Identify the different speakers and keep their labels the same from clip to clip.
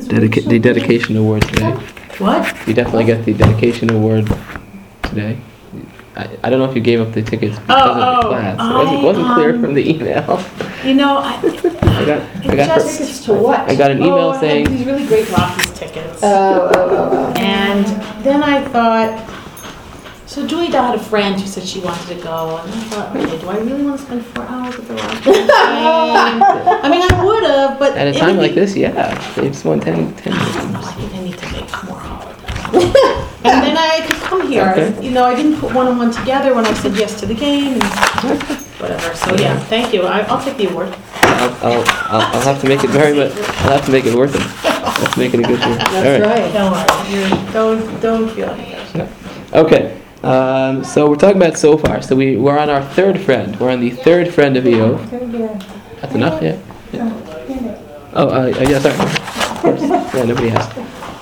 Speaker 1: the dedication award today.
Speaker 2: What?
Speaker 1: You definitely get the dedication award today. I don't know if you gave up the tickets because of the class. It wasn't clear from the email.
Speaker 2: You know,
Speaker 1: I got
Speaker 3: Tickets to what?
Speaker 1: I got an email
Speaker 2: I had
Speaker 1: saying
Speaker 2: these really great Rockies tickets.
Speaker 3: Oh.
Speaker 2: And then I thought, so Julie Dow had a friend who said she wanted to go, and I thought, okay, do I really want to spend 4 hours at the Rockies game? I mean, I would have, but
Speaker 1: at a time like this, yeah, they just won 10
Speaker 2: I
Speaker 1: minutes.
Speaker 2: think I need to make more holidays. And then I could come here.
Speaker 1: Okay.
Speaker 2: You know, I didn't put one and one together when I said yes to the game and whatever. So yeah, thank you. I'll take the award.
Speaker 1: I'll have to make it very much. I'll have to make it worth it. I'll have to make it a good year.
Speaker 3: That's right.
Speaker 2: Don't worry. Don't feel any pressure.
Speaker 1: Okay. So we're talking about so far. So we're on our third friend. We're on the third friend of Eov. That's enough, yeah. Oh, yeah. Sorry. Of course. Yeah, nobody asked.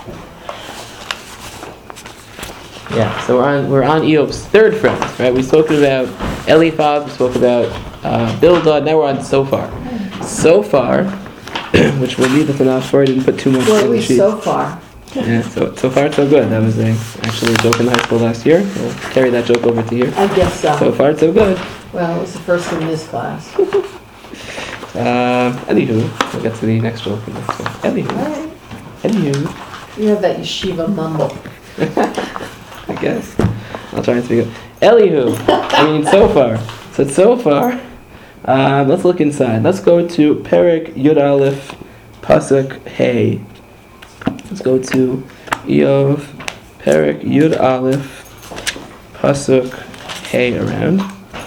Speaker 1: Yeah. So we're on Eov's third friend, right? We spoke about Eliphaz. We spoke about Bildad. Now we're on so far. So far, which we'll leave it for now. Sorry, I didn't put too much
Speaker 3: Where
Speaker 1: on
Speaker 3: are
Speaker 1: the
Speaker 3: we
Speaker 1: sheet.
Speaker 3: so far?
Speaker 1: Yeah, so far so good. That was actually a joke in high school last year. We'll carry that joke over to here.
Speaker 3: I guess so.
Speaker 1: So far so good.
Speaker 3: Well, it was the first in this class.
Speaker 1: Anywho, we'll get to the next joke in the next one. Anywho,
Speaker 3: You have that yeshiva mumble.
Speaker 1: I guess. I'll try and speak up. So far. So far, let's look inside. Let's go to Perek Yud Aleph Pasuk Hey. Let's go to Eov, Perek Yud Aleph, Pasuk Hey around.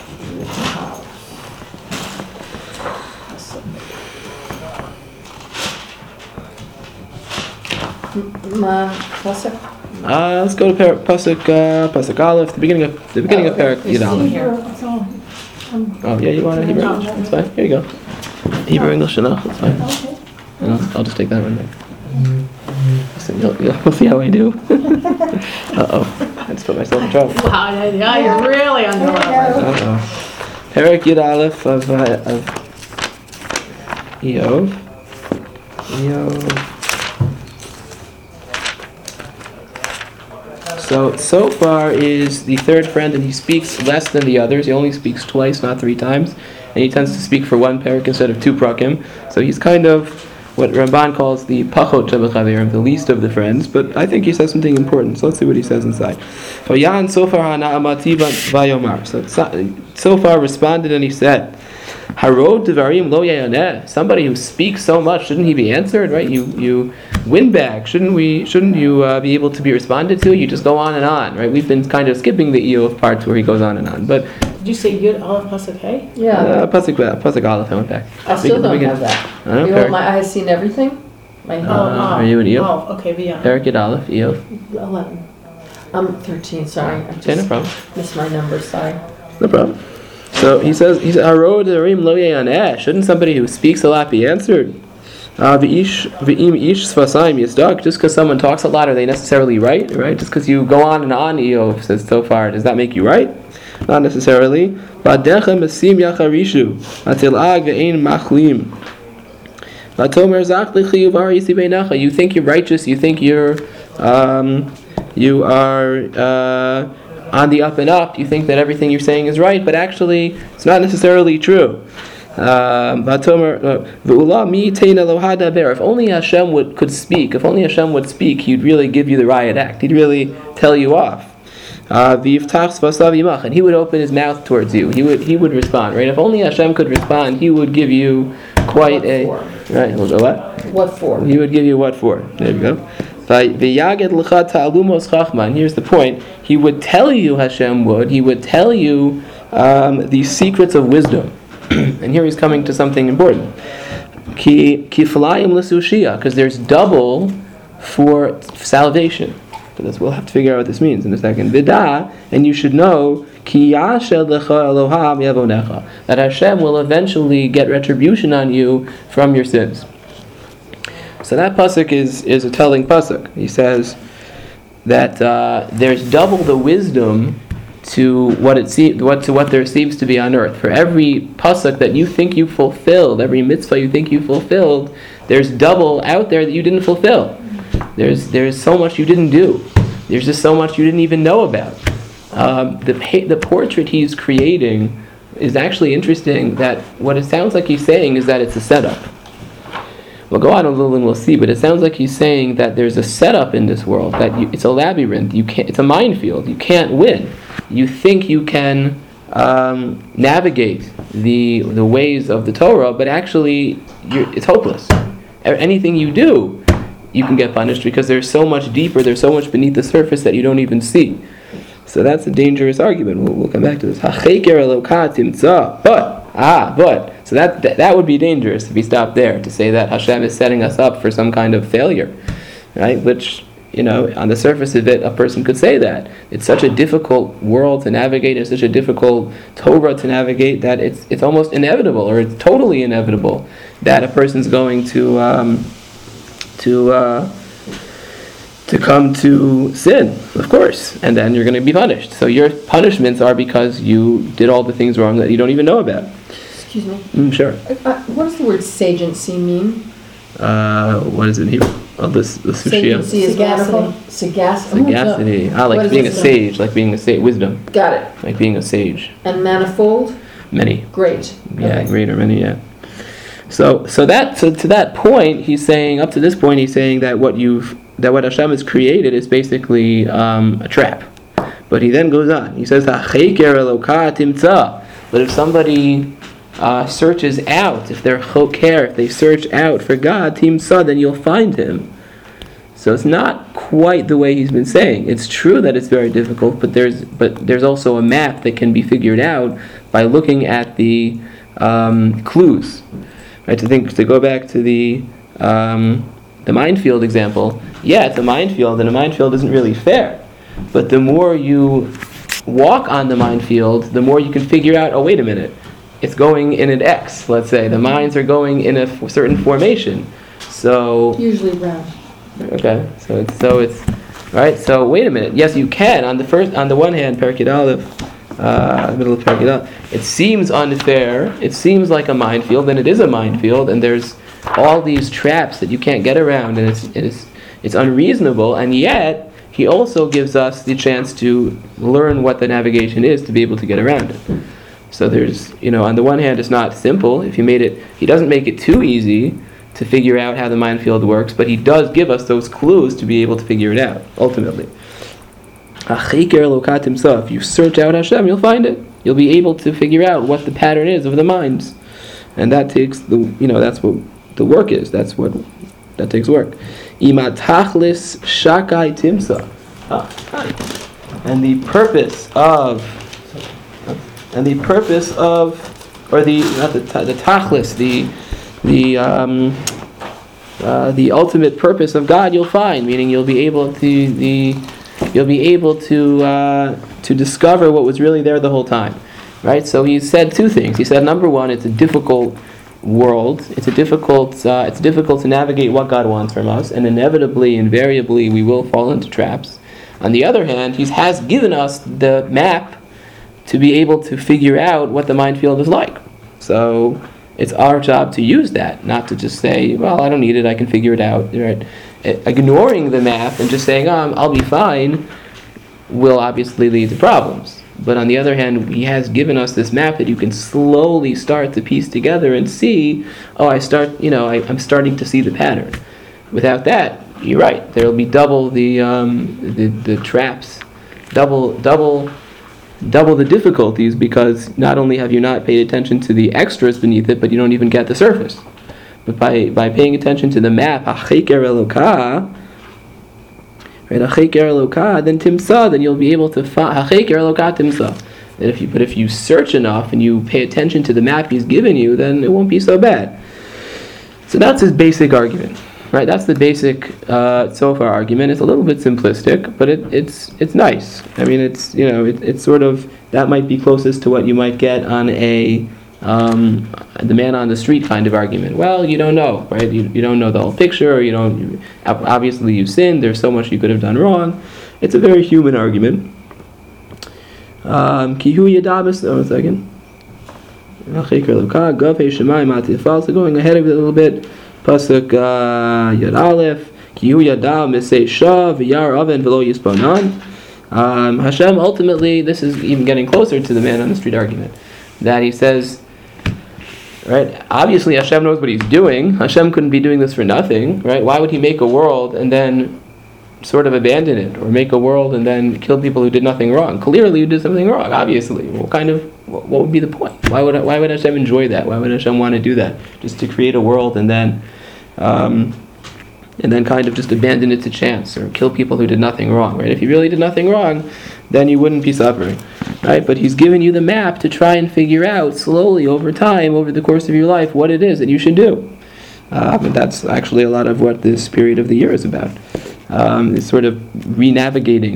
Speaker 3: Pasuk?
Speaker 1: Let's go to Pasuk Aleph, the beginning of Perek Yud Aleph. Oh yeah, you want a Hebrew English? That's fine. Here you go. Hebrew English enough. That's fine. I'll just take that one then. We'll see how I do. Uh-oh. I just put myself in trouble.
Speaker 2: Wow, yeah, you're really on the level.
Speaker 1: Uh-oh. Perek Yud Aleph of Eov. So far is the third friend, and he speaks less than the others. He only speaks twice, not 3 times. And he tends to speak for 1 perek instead of 2 prakim. So he's kind of what Ramban calls the pachot shebechaverim, the least of the friends, but I think he says something important. So let's see what he says inside. Vayan Sofar hana'amati vayomar. So far responded and he said, Harod devarim lo yayaneh. Somebody who speaks so much, shouldn't he be answered? Right? You win back. Shouldn't you be able to be responded to? You just go on and on, right? We've been kind of skipping the Eov parts where he goes on and on, but.
Speaker 2: Did you say Yud Aleph Pasuk Hey?
Speaker 3: Yeah.
Speaker 1: Pasuk Aleph, I went back.
Speaker 3: I still don't have that.
Speaker 1: I don't
Speaker 3: You
Speaker 1: care.
Speaker 3: want my eyes seen everything? My
Speaker 1: Are you an Eov?
Speaker 2: Oh, okay, beyond.
Speaker 1: Perek Yud Aleph, Eov.
Speaker 3: 11. I'm 13, sorry. I
Speaker 1: Okay, no
Speaker 3: just
Speaker 1: problem.
Speaker 3: missed my numbers, sorry.
Speaker 1: No problem. So he says, Harod devarim lo yayaneh. Shouldn't somebody who speaks a lot be answered? V'im ish sfasayim yisdak. Just because someone talks a lot, are they necessarily right? Right? Just because you go on and on, Eov says so far, does that make you right? Not necessarily. V'adecha mesim yacharishu atil'ag ve'ein machlim. V'atomer zach l'chiyuv harisi beinecha. You think you're righteous. You think you are on the up and up. You think that everything you're saying is right, but actually it's not necessarily true. If only Hashem could speak, if only Hashem would speak, He'd really give you the riot act. He'd really tell you off. And He would open His mouth towards you. He would respond. Right? If only Hashem could respond, He would give you quite a right. What?
Speaker 3: What for?
Speaker 1: He would give you what for? There you go. And here's the point. He would tell you, Hashem would. He would tell you the secrets of wisdom. And here he's coming to something important. Because there's double for salvation. But we'll have to figure out what this means in a second. Vidah, and you should know that Hashem will eventually get retribution on you from your sins. So that pasuk is a telling pasuk. He says that there's double the wisdom to what there seems to be on earth. For every pasuk that you think you fulfilled, every mitzvah you think you fulfilled, There's double out there that you didn't fulfill. There's so much you didn't do. There's just so much you didn't even know about. The portrait he's creating is actually interesting. That what it sounds like he's saying is that it's a setup. We'll go on a little and we'll see, but it sounds like he's saying that there's a setup in this world, that it's a labyrinth. It's a minefield. You can't win. You think you can navigate the ways of the Torah, but actually it's hopeless. Anything you do, you can get punished because there's so much deeper, there's so much beneath the surface that you don't even see. So that's a dangerous argument. We'll come back to this. But so that would be dangerous if we stop there, to say that Hashem is setting us up for some kind of failure, right? Which, on the surface of it, a person could say that. It's such a difficult world to navigate, it's such a difficult Torah to navigate, that it's almost inevitable, or it's totally inevitable, that a person's going to come to sin, of course, and then you're going to be punished. So your punishments are because you did all the things wrong that you don't even know about.
Speaker 3: Excuse me.
Speaker 1: Sure.
Speaker 3: What does the word sagency mean?
Speaker 1: What does it mean? Oh, the sushia.
Speaker 3: Sagency is wonderful.
Speaker 1: Sagacity.
Speaker 3: What
Speaker 1: Like
Speaker 3: is
Speaker 1: being a
Speaker 3: wisdom?
Speaker 1: sage, like being a sage. Wisdom.
Speaker 3: Got it.
Speaker 1: Like being a sage.
Speaker 3: And manifold?
Speaker 1: Many.
Speaker 3: Great.
Speaker 1: Yeah,
Speaker 3: Okay.
Speaker 1: greater many, yeah. So to that point, he's saying, up to this point, he's saying that what Hashem has created is basically a trap. But he then goes on. He says, but if somebody searches out, if they're choker, if they search out for God, timsa, then you'll find him. So it's not quite the way he's been saying. It's true that it's very difficult, but there's also a map that can be figured out by looking at the clues. Right? To go back to the minefield example, yeah, it's a minefield, and a minefield isn't really fair. But the more you walk on the minefield, the more you can figure out, oh, wait a minute, it's going in an X, let's say. The mines are going in a certain formation. So
Speaker 3: Usually round.
Speaker 1: okay, so it's right. So wait a minute. Yes, you can. On the one hand, Perkei Aleph, middle of Perkei Aleph, it seems unfair. It seems like a minefield, and it is a minefield, and there's all these traps that you can't get around, and it's unreasonable. And yet, he also gives us the chance to learn what the navigation is to be able to get around it. So there's, on the one hand, it's not simple. He doesn't make it too easy to figure out how the minefield works, but he does give us those clues to be able to figure it out, ultimately. If you search out Hashem, you'll find it. You'll be able to figure out what the pattern is of the mines. And that takes that's what the work is. That takes work. Imatachlis shakai timsa. And the purpose of, or the tachlis, the ultimate purpose of God, you'll find. Meaning, you'll be able to discover what was really there the whole time, right? So he said two things. He said, number one, it's a difficult world. It's difficult to navigate what God wants from us, and invariably, we will fall into traps. On the other hand, he has given us the map to be able to figure out what the minefield is like. So it's our job to use that, not to just say, well, I don't need it, I can figure it out. Right? Ignoring the map and just saying, I'll be fine, will obviously lead to problems. But on the other hand, he has given us this map that you can slowly start to piece together and see, I'm starting to see the pattern. Without that, you're right, there will be double the traps, double the difficulties, because not only have you not paid attention to the extras beneath it, but you don't even get the surface. But by paying attention to the map, Hacheker Elokah, right? Hacheker Elokah, then Timsa, then you'll be able to find Hacheker Elokah Timsa. But if you search enough and you pay attention to the map he's given you, then it won't be so bad. So that's his basic argument, right? That's the basic Tzofar argument. It's a little bit simplistic, but it's nice. I mean, it's sort of, that might be closest to what you might get on the man on the street kind of argument. Well, you don't know, right? You don't know the whole picture, or obviously you sinned, there's so much you could have done wrong. It's a very human argument. Kihu Yadabas, one second. So going ahead of it a little bit, Pasuk Yad Aleph, Ki hu yada misei shah v'yar oven v'lo yisponan. Hashem ultimately, this is even getting closer to the man on the street argument, that he says, right, obviously Hashem knows what he's doing. Hashem couldn't be doing this for nothing, right? Why would he make a world and then sort of abandon it, or make a world and then kill people who did nothing wrong? Clearly you did something wrong, obviously. What would be the point? Why would Hashem enjoy that? Why would Hashem want to do that? Just to create a world and then kind of just abandon it to chance, or kill people who did nothing wrong, right? If you really did nothing wrong, then you wouldn't be suffering, right? But he's given you the map to try and figure out slowly over time, over the course of your life, what it is that you should do. And that's actually a lot of what this period of the year is about. It's sort of re-navigating,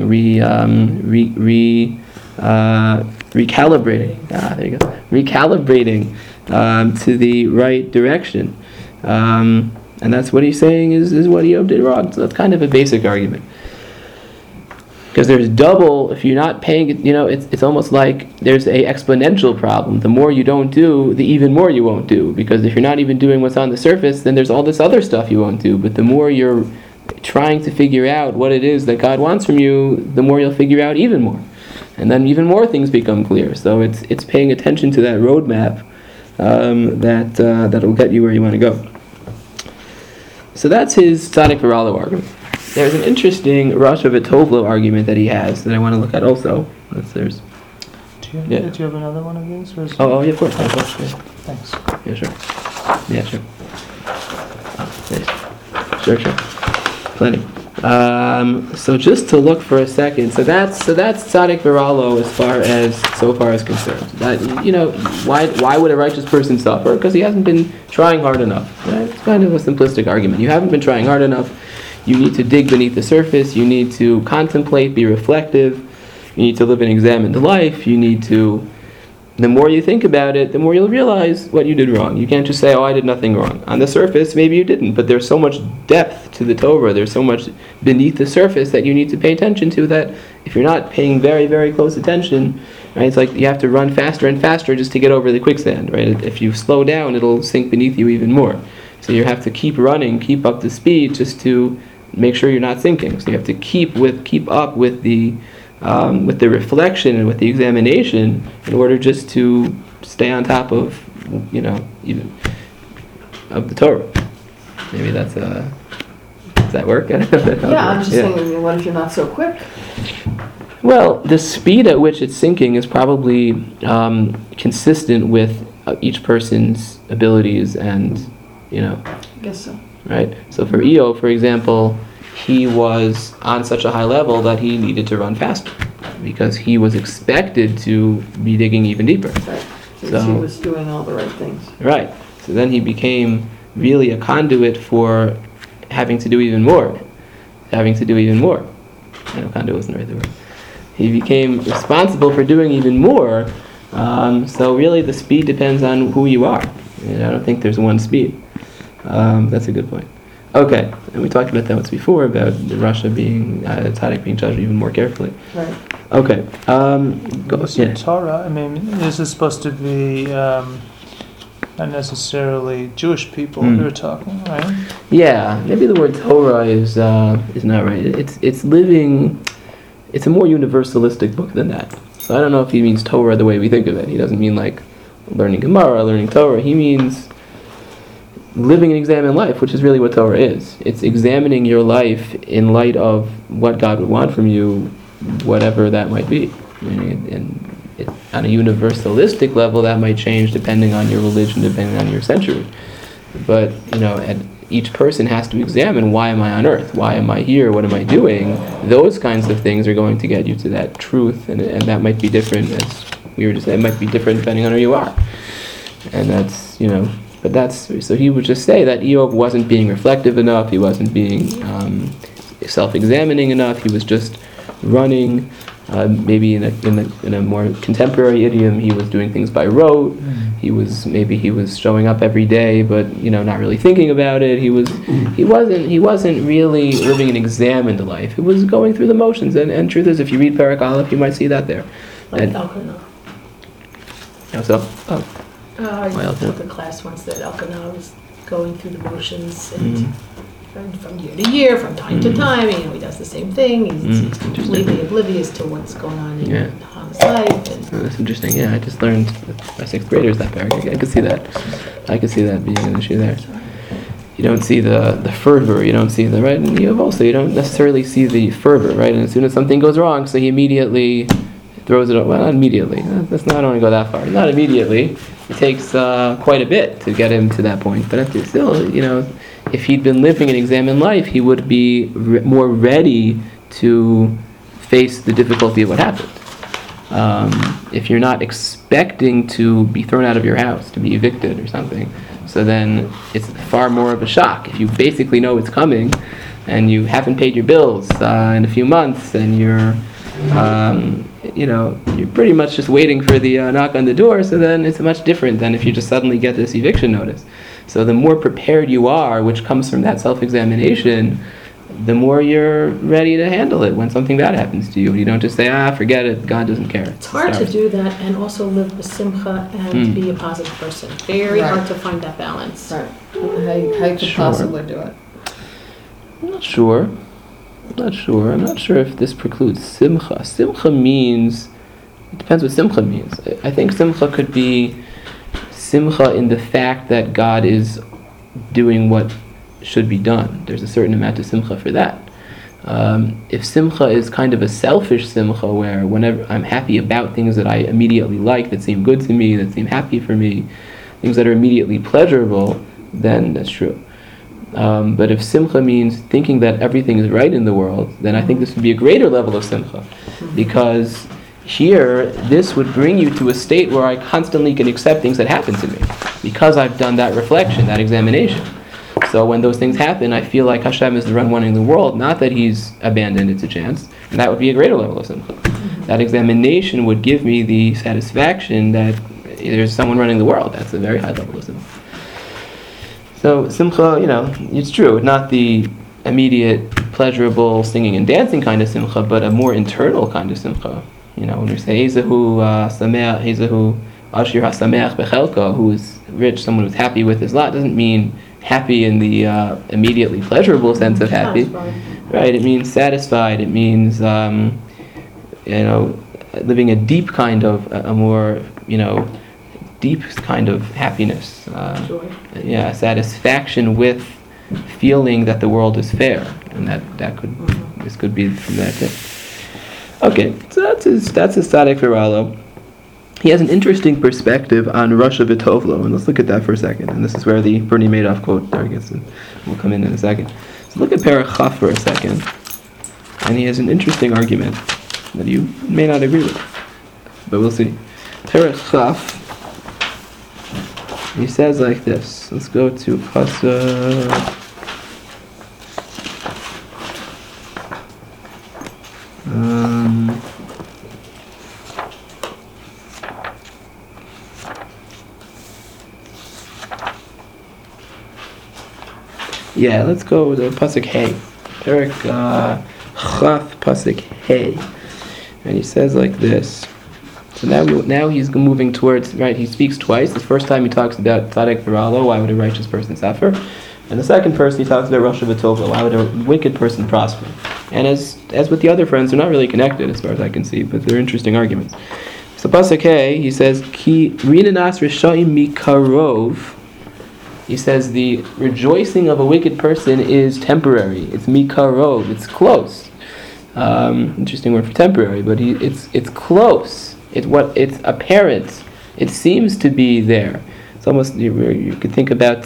Speaker 1: recalibrating. There you go. Recalibrating to the right direction. And that's what he's saying is what Eob did wrong. So that's kind of a basic argument. Because there's double, if you're not paying, it's almost like there's a exponential problem. The more you don't do, the even more you won't do. Because if you're not even doing what's on the surface, then there's all this other stuff you won't do. But the more you're trying to figure out what it is that God wants from you, the more you'll figure out even more. And then even more things become clear. So it's paying attention to that roadmap that'll get you where you want to go. So that's his Tzaddik V'Ralo argument. There's an interesting Rasha V'Tovlo argument that he has that I want to look at also.
Speaker 4: Do you have another one of these? Or is
Speaker 1: Yeah, of course.
Speaker 4: Thanks.
Speaker 1: Yeah, sure. Yeah, sure. Sure. Plenty. So just to look for a second, so that's Tzaddik V'Ralo so far as concerned. That why would a righteous person suffer? Because he hasn't been trying hard enough. Right? It's kind of a simplistic argument. You haven't been trying hard enough. You need to dig beneath the surface. You need to contemplate, be reflective. You need to live an examined life. You need to. The more you think about it, the more you'll realize what you did wrong. You can't just say, I did nothing wrong. On the surface, maybe you didn't, but there's so much depth to the Torah, there's so much beneath the surface that you need to pay attention to, that if you're not paying very, very close attention, right, it's like you have to run faster and faster just to get over the quicksand, right? If you slow down, it'll sink beneath you even more. So you have to keep running, keep up the speed just to make sure you're not sinking. So you have to keep up with the reflection and with the examination in order just to stay on top of, even of the Torah. Maybe does that work?
Speaker 3: Yeah, I'm just thinking, what if you're not so quick?
Speaker 1: Well, the speed at which it's sinking is probably consistent with each person's abilities and,
Speaker 3: I guess so.
Speaker 1: Right? So for Eob, for example, he was on such a high level that he needed to run faster because he was expected to be digging even deeper.
Speaker 3: Right. So he was doing all the right things.
Speaker 1: Right. So then he became really a conduit for having to do even more. Conduit wasn't the right word. He became responsible for doing even more. So really the speed depends on who you are. And I don't think there's one speed. That's a good point. Okay, and we talked about that once before, about Russia being, Tzaddik being judged even more carefully.
Speaker 3: Right.
Speaker 1: Okay.
Speaker 4: Torah, this is supposed to be not necessarily Jewish people who are talking, right?
Speaker 1: Yeah, maybe the word Torah is not right. It's living, it's a more universalistic book than that. So I don't know if he means Torah the way we think of it. He doesn't mean like learning Gemara, learning Torah. He means living an examined life, which is really what Torah is. It's examining your life in light of what God would want from you, whatever that might be. And on a universalistic level, that might change depending on your religion, depending on your century. But, and each person has to examine, why am I on earth? Why am I here? What am I doing? Those kinds of things are going to get you to that truth, and that might be different, as we were just saying, it might be different depending on who you are. And that's, so he would just say that Eob wasn't being reflective enough, he wasn't being self-examining enough, he was just running, maybe in a more contemporary idiom, he was doing things by rote, he was showing up every day, but not really thinking about it, he wasn't really living an examined life, he was going through the motions, and truth is, if you read Perek Aleph, you might see that there.
Speaker 2: Like Elkanah.
Speaker 1: So,
Speaker 2: I took a class once that Elkanah was going through the motions and from year to year, from time to time, he does the same thing. He's completely oblivious to what's going on in his life. And
Speaker 1: That's interesting. Yeah, I just learned by sixth graders that paragraph. I could see that. I could see that being an issue there. You don't see the fervor. You don't see the right. And you don't necessarily see the fervor, right? And as soon as something goes wrong, so he immediately throws it. Well, not immediately. Let's not only go that far. Not immediately. It takes quite a bit to get him to that point. But still, if he'd been living an examined life, he would be more ready to face the difficulty of what happened. If you're not expecting to be thrown out of your house, to be evicted or something, so then it's far more of a shock. If you basically know it's coming, and you haven't paid your bills in a few months, and you're pretty much just waiting for the knock on the door, so then it's much different than if you just suddenly get this eviction notice. So the more prepared you are, which comes from that self-examination, the more you're ready to handle it when something bad happens to you. You don't just say, forget it, God doesn't care.
Speaker 2: It's hard to do that and also live with simcha and be a positive person. Very hard to find that balance.
Speaker 3: Right. How you could possibly do it?
Speaker 1: I'm not sure. I'm not sure if this precludes simcha. Simcha means, it depends what simcha means. I think simcha could be simcha in the fact that God is doing what should be done. There's a certain amount of simcha for that. If simcha is kind of a selfish simcha, where whenever I'm happy about things that I immediately like, that seem good to me, that seem happy for me, things that are immediately pleasurable, then that's true. But if simcha means thinking that everything is right in the world, then I think this would be a greater level of simcha. Because here, this would bring you to a state where I constantly can accept things that happen to me, because I've done that reflection, that examination. So when those things happen, I feel like Hashem is the one running the world, not that He's abandoned it to chance. And that would be a greater level of simcha. That examination would give me the satisfaction that there's someone running the world. That's a very high level of simcha. So simcha, it's true, not the immediate, pleasurable singing and dancing kind of simcha, but a more internal kind of simcha. When we say Ezehu Sameach, Ezehu Ashir HaSameach Bechelko, who is rich, someone who's happy with his lot, doesn't mean happy in the immediately pleasurable sense of happy, right? It means satisfied. It means living a deep kind of a more deep kind of happiness.
Speaker 2: Joy.
Speaker 1: Yeah, satisfaction with feeling that the world is fair, and this could be from that too. Okay, so that's his Tzaddik Viralo. He has an interesting perspective on Rasha V'Tovlo, and let's look at that for a second. And this is where the Bernie Madoff quote there gets in. We'll come in a second. So look at Perach Chaf for a second, and he has an interesting argument that you may not agree with, but we'll see. Perach Chaf, he says like this. Let's go to Pasuk. Yeah, let's go to Pasuk Hey. Perek Chaf Pasuk Hey. And he says like this. So now he's moving towards, right, he speaks twice. The first time he talks about Tzaddik Viralo, why would a righteous person suffer? And the second person he talks about Rasha V'Tovlo, why would a wicked person prosper? And as with the other friends, they're not really connected as far as I can see, but they're interesting arguments. So Pasuk Hey, he says, Ki Rinanas Rishayim Mikarov. He says the rejoicing of a wicked person is temporary. It's mikarov. It's close. Interesting word for temporary, but it's close. It's apparent. It seems to be there. It's almost you could think about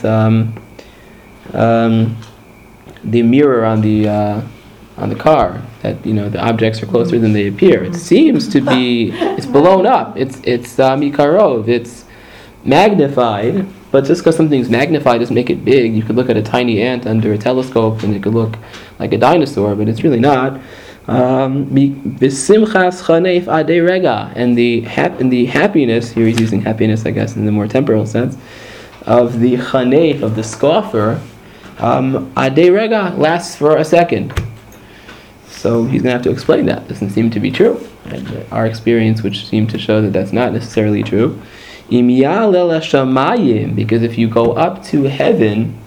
Speaker 1: the mirror on the car. That the objects are closer than they appear. It seems to be. It's blown up. It's mikarov. It's magnified. But just because something's magnified doesn't make it big. You could look at a tiny ant under a telescope and it could look like a dinosaur, but it's really not. And the happiness, here he's using happiness, I guess, in the more temporal sense, of the chanef, of the scoffer, adei rega, lasts for a second. So he's going to have to explain that. Doesn't seem to be true. And our experience, which seemed to show that that's not necessarily true. Im ya'alel hashamayim, because if you go up to heaven,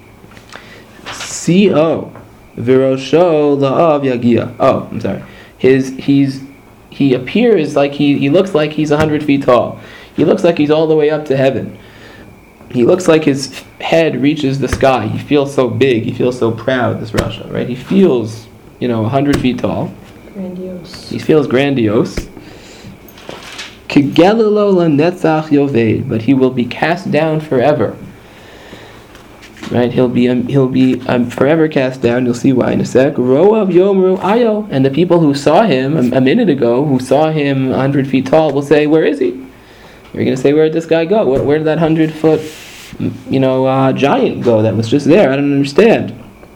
Speaker 1: C-O, virosho la'av yagia. Oh, I'm sorry. He appears like he looks like he's 100 feet tall. He looks like he's all the way up to heaven. He looks like his head reaches the sky. He feels so big. He feels so proud, this Rasha, right? He feels, 100 feet tall.
Speaker 2: Grandiose.
Speaker 1: He feels grandiose. Kigelelo lanetzach yoved, but he will be cast down forever. Right? He'll be forever cast down. You'll see why in a sec. Roav yomru ayo, and the people who saw him a minute ago, who saw him 100 feet tall, will say, "Where is he?" You're going to say, "Where did this guy go? Where did that 100-foot, giant go that was just there? I don't understand."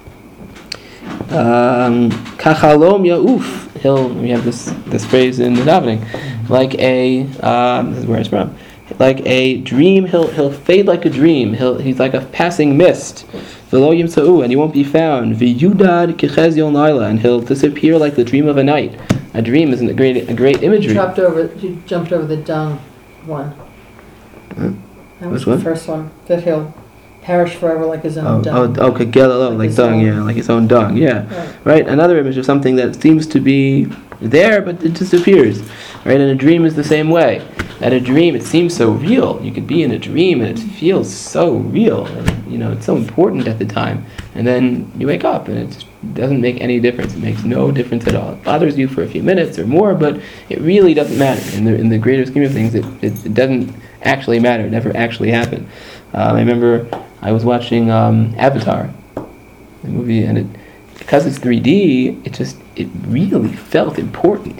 Speaker 1: Kachalom yauf. We have this phrase in the davening, like this is where it's from. Like a dream, he'll fade like a dream. He's like a passing mist. V'lo yimtza'u, and he won't be found. V'yudad kechez yom laila, and he'll disappear like the dream of a night. A dream is a great imagery.
Speaker 3: He jumped over the dung one. That was
Speaker 1: Which one?
Speaker 3: the first one. That he'll perish forever like his own dung.
Speaker 1: Kagelelo, like dung, yeah, like his own dung, yeah. Right. Another image of something that seems to be there, but it disappears. Right, and a dream is the same way. At a dream, it seems so real. You could be in a dream, and it feels so real. And, it's so important at the time. And then you wake up, and it just doesn't make any difference. It makes no difference at all. It bothers you for a few minutes or more, but it really doesn't matter. In the greater scheme of things, it doesn't actually matter. It never actually happened. I remember I was watching Avatar, the movie, and because it's 3D, it really felt important.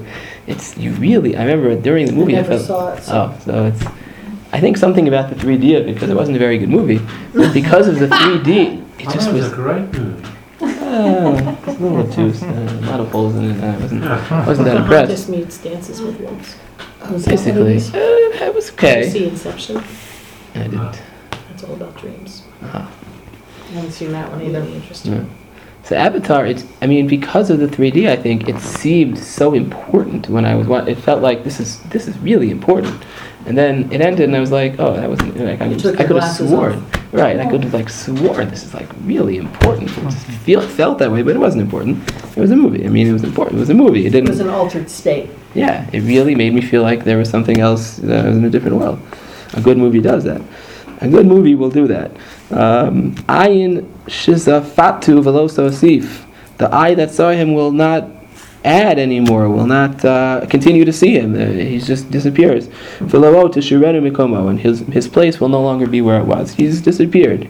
Speaker 1: I remember during the movie
Speaker 3: I never
Speaker 1: I felt.
Speaker 3: saw it. So.
Speaker 1: So it's. I think something about the 3D of it, because it wasn't a very good movie, but because of the 3D, it just was.
Speaker 5: A great movie.
Speaker 1: It's a little too. A lot of holes in it. I wasn't that impressed.
Speaker 2: Just meets Dances with Wolves.
Speaker 1: Basically, it was
Speaker 2: Did you
Speaker 1: okay.
Speaker 2: see Inception?
Speaker 1: I didn't.
Speaker 2: It's all about dreams.
Speaker 3: I haven't seen that one either.
Speaker 2: Really interesting.
Speaker 1: Yeah. So Avatar, because of the 3D, I think it seemed so important when I was watching. It felt like this is really important, and then it ended, and I was like, oh, that wasn't. Like, I could have sworn, right? I could have sworn this is really important. It just felt that way, but it wasn't important. It was a movie. It was important. It was a movie. It didn't.
Speaker 3: It was an altered state.
Speaker 1: Yeah, it really made me feel like there was something else that was in a different world. A good movie does that. A good movie will do that. Ayin shizafatu veloso asif. The eye that saw him will not add anymore, will not continue to see him. He just disappears. V'lo tishirenu mikomo, and his place will no longer be where it was. He's disappeared.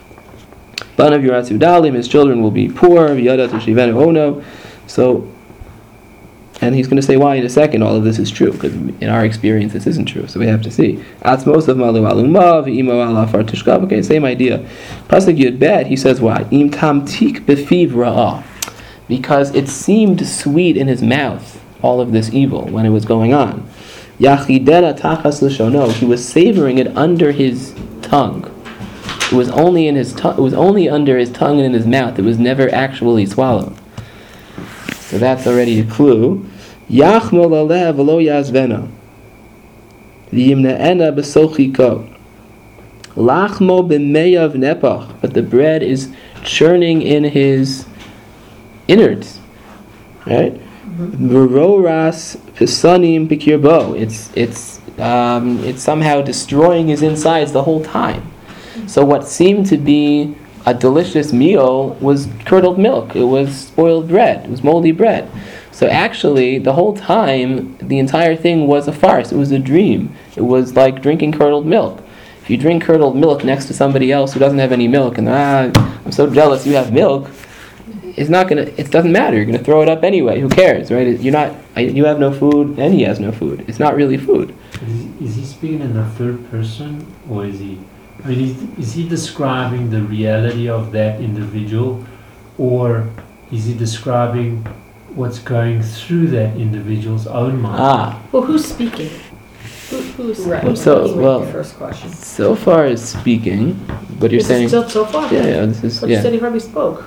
Speaker 1: Banav yuratzu dalim, his children will be poor. V'yada tishivenu ono. So. And he's going to say why in a second all of this is true, because in our experience this isn't true, so we have to see. Atzmos of malu aluma v'imo alafar tishkav. Okay, same idea. Pasuk Yud Bet, he says why? Im tamtik befiv ra'ah. Because it seemed sweet in his mouth, all of this evil, when it was going on. Yachidena tachas l'shono. He was savoring it under his tongue. It was only in his tongue. It was only under his tongue and in his mouth. It was never actually swallowed. So that's already a clue. Yachmol aleh v'lo yazvena. V'yimne'ena b'sochiko. Lachmo b'meyav nepach. But the bread is churning in his innards. Right? V'roras pisanim b'kirbo. It's somehow destroying his insides the whole time. So what seemed to be a delicious meal was curdled milk. It was spoiled bread. It was moldy bread. So actually, the whole time, the entire thing was a farce. It was a dream. It was like drinking curdled milk. If you drink curdled milk next to somebody else who doesn't have any milk, and I'm so jealous you have milk, it doesn't matter. You're gonna throw it up anyway. Who cares, right? You have no food, and he has no food. It's not really food.
Speaker 5: Is he speaking in the third person, or is he? Is he describing the reality of that individual, or is he describing what's going through that individual's own mind?
Speaker 2: Well, who's speaking? Who's
Speaker 3: Right.
Speaker 2: who's
Speaker 1: So,
Speaker 2: speaking?
Speaker 1: well,
Speaker 3: The first question.
Speaker 1: So far as speaking, but you're
Speaker 2: This
Speaker 1: saying,
Speaker 2: is still so far.
Speaker 1: yeah, this is,
Speaker 2: But you said
Speaker 1: yeah.
Speaker 2: he probably spoke.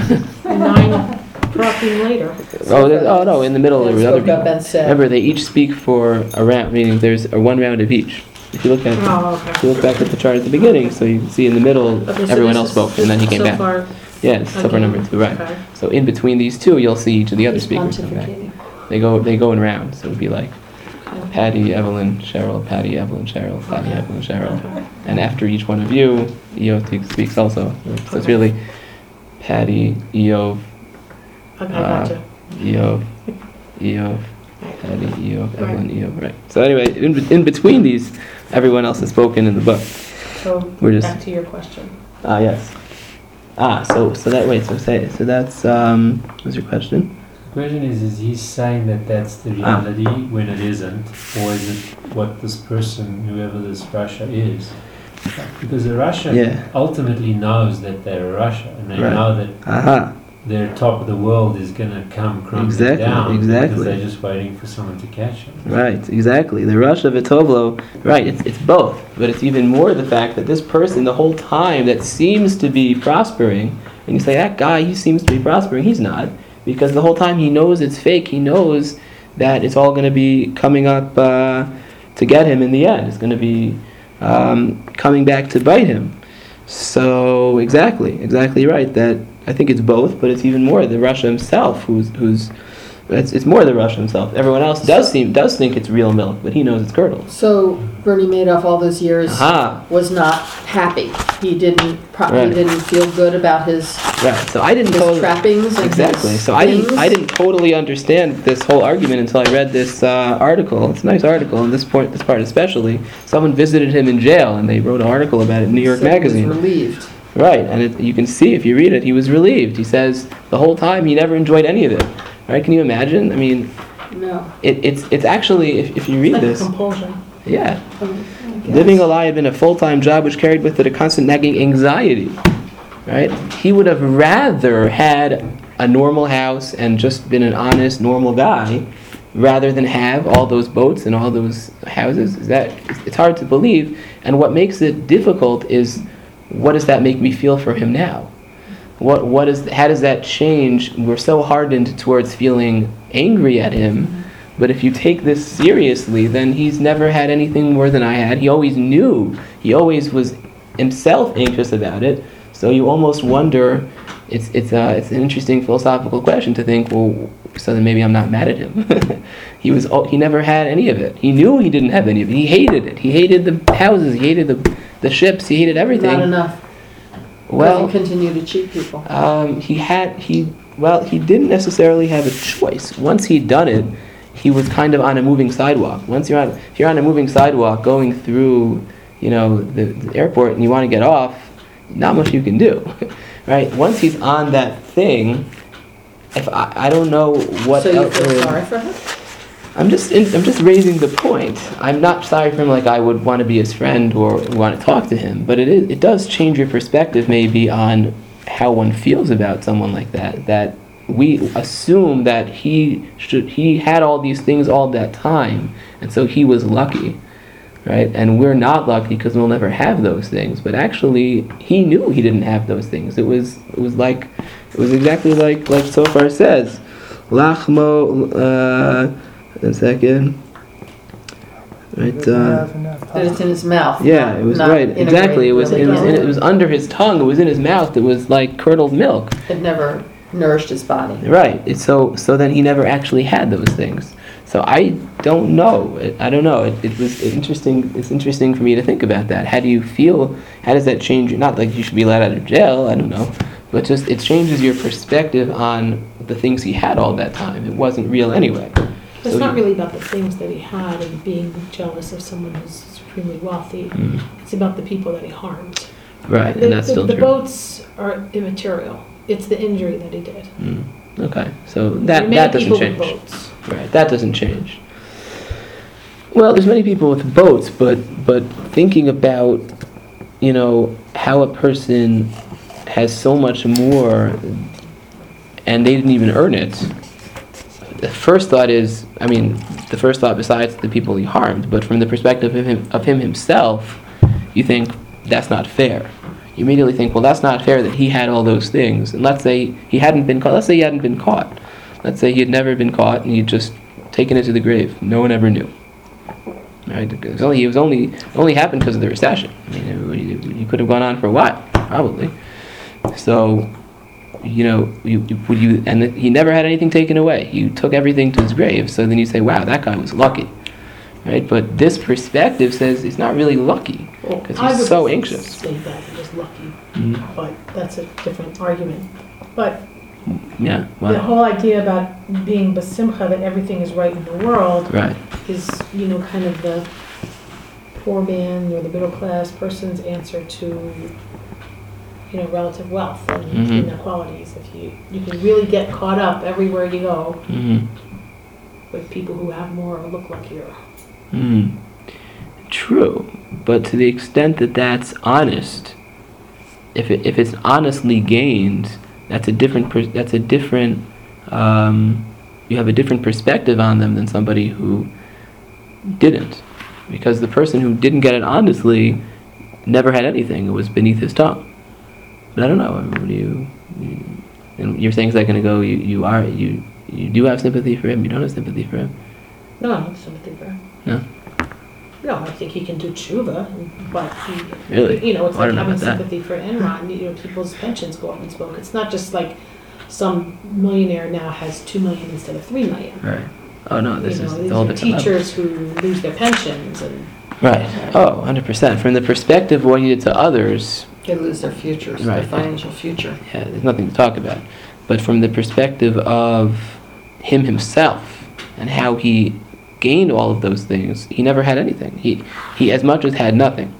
Speaker 2: 9 prophim later.
Speaker 1: Oh no, in the middle there were other
Speaker 3: Spoke up
Speaker 1: people.
Speaker 3: and said,
Speaker 1: Remember, they each speak for a round, meaning there's one round of each. If you look at
Speaker 2: Oh,
Speaker 1: if you
Speaker 2: okay.
Speaker 1: look back at the chart at the beginning, so you can see in the middle,
Speaker 2: Okay, so
Speaker 1: everyone
Speaker 2: this
Speaker 1: else
Speaker 2: is
Speaker 1: spoke, and then he came
Speaker 2: so
Speaker 1: back.
Speaker 2: far,
Speaker 1: Yeah, it's so far
Speaker 2: again.
Speaker 1: number 2, right.
Speaker 2: Okay.
Speaker 1: So in between these two, you'll see each of the other
Speaker 3: He's
Speaker 1: speakers come back.
Speaker 3: pontificating.
Speaker 1: They go in rounds. So it would be like Patty, Evelyn, Cheryl, Patty, Evelyn, Cheryl, Patty, Evelyn, Cheryl.
Speaker 2: Okay.
Speaker 1: And after each one of you, Eov speaks also. So it's really Patty, Eov,
Speaker 2: Okay, gotcha.
Speaker 1: Eov, Eov, Patty, Eov, Evelyn, Eov, right. So anyway, in between these, everyone else has spoken in the book.
Speaker 2: So,
Speaker 1: We're just-
Speaker 2: back to your question.
Speaker 1: Yes. So that, wait, so that's, what's your question?
Speaker 5: The question is he saying that that's the reality when it isn't, or is it what this person, whoever this Russia is? Because the Russia
Speaker 1: Yeah.
Speaker 5: ultimately knows that they're Russia, and they
Speaker 1: Right.
Speaker 5: know that
Speaker 1: Aha.
Speaker 5: their top of the world is going to come crumbling
Speaker 1: Exactly,
Speaker 5: down
Speaker 1: exactly.
Speaker 5: because they're just waiting for someone to catch them.
Speaker 1: Right, exactly. The rush of Vitovlo, right, it's both. But it's even more the fact that this person, the whole time, that seems to be prospering, and you say, that guy, he seems to be prospering. He's not. Because the whole time he knows it's fake. He knows that it's all going to be coming up to get him in the end. It's going to be coming back to bite him. So, exactly right. That I think it's both, but it's even more the Russia himself who's it's more the Russia himself. Everyone else does think it's real milk, but he knows it's curdled.
Speaker 3: So Bernie Madoff all those years
Speaker 1: Aha.
Speaker 3: was not happy. He didn't
Speaker 1: Right.
Speaker 3: he didn't feel good about his
Speaker 1: Right. So I didn't totally
Speaker 3: trappings and
Speaker 1: exactly.
Speaker 3: his
Speaker 1: So I
Speaker 3: things.
Speaker 1: didn't totally understand this whole argument until I read this article. It's a nice article, and this part especially. Someone visited him in jail, and they wrote an article about it in New York
Speaker 3: Said he was
Speaker 1: Magazine.
Speaker 3: relieved.
Speaker 1: Right, and you can see if you read it, he was relieved. He says the whole time he never enjoyed any of it. Right? Can you imagine? I mean,
Speaker 3: No.
Speaker 1: it's actually if you read
Speaker 2: Like
Speaker 1: this,
Speaker 2: a compulsion.
Speaker 1: yeah.
Speaker 3: I guess.
Speaker 1: Living a lie had been a full-time job which carried with it a constant nagging anxiety. Right? He would have rather had a normal house and just been an honest, normal guy, rather than have all those boats and all those houses. It's hard to believe. And what makes it difficult is, what does that make me feel for him now? How does that change? We're so hardened towards feeling angry at him. But if you take this seriously, then he's never had anything more than I had. He always knew. He always was himself anxious about it. So you almost wonder. It's an interesting philosophical question to think. Well, so then maybe I'm not mad at him. He never had any of it. He knew he didn't have any of it. He hated it. He hated the houses. He hated the ships. He hated everything.
Speaker 3: Not enough.
Speaker 1: Well,
Speaker 3: Doesn't continue to cheat people.
Speaker 1: he didn't necessarily have a choice. Once he'd done it, he was kind of on a moving sidewalk. If you're on a moving sidewalk going through, the airport and you want to get off, not much you can do, right? Once he's on that thing, if I don't know what
Speaker 3: So you
Speaker 1: else
Speaker 3: feel
Speaker 1: there is.
Speaker 3: sorry for him?
Speaker 1: I'm just raising the point. I'm not sorry for him like I would want to be his friend or want to talk to him, but it does change your perspective maybe on how one feels about someone like that. That we assume that he had all these things all that time, and so he was lucky, right? And we're not lucky because we'll never have those things. But actually, he knew he didn't have those things. It was exactly like Sofar says, Lachmo. A second. Right.
Speaker 3: That it's in his mouth.
Speaker 1: Yeah, it was
Speaker 3: not
Speaker 1: right. Exactly. It was.
Speaker 3: integrated really
Speaker 1: It was under his tongue. It was in his mouth. It was like curdled milk.
Speaker 3: It never nourished his body.
Speaker 1: Right. So then he never actually had those things. So I don't know. I don't know. It was interesting. It's interesting for me to think about that. How do you feel? How does that change you? Not like you should be let out of jail. I don't know. But just it changes your perspective on the things he had all that time. It wasn't real anyway.
Speaker 2: It's
Speaker 1: So
Speaker 2: not
Speaker 1: you-
Speaker 2: really about the things that he had and being jealous of someone who's supremely wealthy.
Speaker 1: Mm.
Speaker 2: It's about the people that he harmed.
Speaker 1: Right, and that's still
Speaker 2: the
Speaker 1: true.
Speaker 2: boats are immaterial. It's the injury that he did.
Speaker 1: Mm. Okay, so
Speaker 2: There are many
Speaker 1: that doesn't
Speaker 2: people
Speaker 1: change.
Speaker 2: with boats.
Speaker 1: Right, that doesn't change. Well, there's many people with boats, but thinking about, how a person has so much more and they didn't even earn it. The first thought is, besides the people he harmed, but from the perspective of him himself, you think that's not fair. You immediately think, well, that's not fair that he had all those things. And let's say he hadn't been caught. Let's say he hadn't been caught. Let's say he had never been caught and he'd just taken it to the grave. No one ever knew. right? Because it only happened because of the recession. I mean, you could have gone on for a while, probably. So, you know, he never had anything taken away. You took everything to his grave. So then you say, wow, that guy was lucky, right? But this perspective says he's not really lucky because he's so anxious.
Speaker 2: Say that he was lucky,
Speaker 1: Mhm.
Speaker 2: but that's a different argument. But
Speaker 1: Yeah.
Speaker 2: the
Speaker 1: Well,
Speaker 2: whole idea about being basimcha, that everything is right in the world,
Speaker 1: right.
Speaker 2: is, you know, kind of the poor man or the middle class person's answer to, you know, relative wealth and
Speaker 1: Mhm.
Speaker 2: inequalities. If you can really get caught up everywhere you go
Speaker 1: Hmm.
Speaker 2: with people who have more or look luckier.
Speaker 1: Hmm. True, but to the extent that that's honest, if it's honestly gained, that's a different. You have a different perspective on them than somebody who didn't, because the person who didn't get it honestly never had anything. It was beneath his tongue. But I don't know. What do you and you're saying, is that going to go? You do have sympathy for him. You don't have sympathy for him.
Speaker 2: No, I have sympathy for him.
Speaker 1: No?
Speaker 2: No, I think he can do tshuva, but he,
Speaker 1: Really?
Speaker 2: you know, it's
Speaker 1: I
Speaker 2: like
Speaker 1: don't know
Speaker 2: having
Speaker 1: about that.
Speaker 2: sympathy for Enron. You know, people's pensions go up in smoke. It's not just like some millionaire now has 2 million instead of 3 million.
Speaker 1: Right. Oh no, this
Speaker 2: You know,
Speaker 1: is
Speaker 2: these
Speaker 1: all
Speaker 2: are
Speaker 1: different level.
Speaker 2: teachers who lose their pensions and
Speaker 1: Right. Oh, 100%. From the perspective of what he did to others,
Speaker 3: They lose their futures, their
Speaker 1: Right.
Speaker 3: financial future.
Speaker 1: yeah, there's nothing to talk about. But from the perspective of him himself and how he gained all of those things, he never had anything. He as much as had nothing.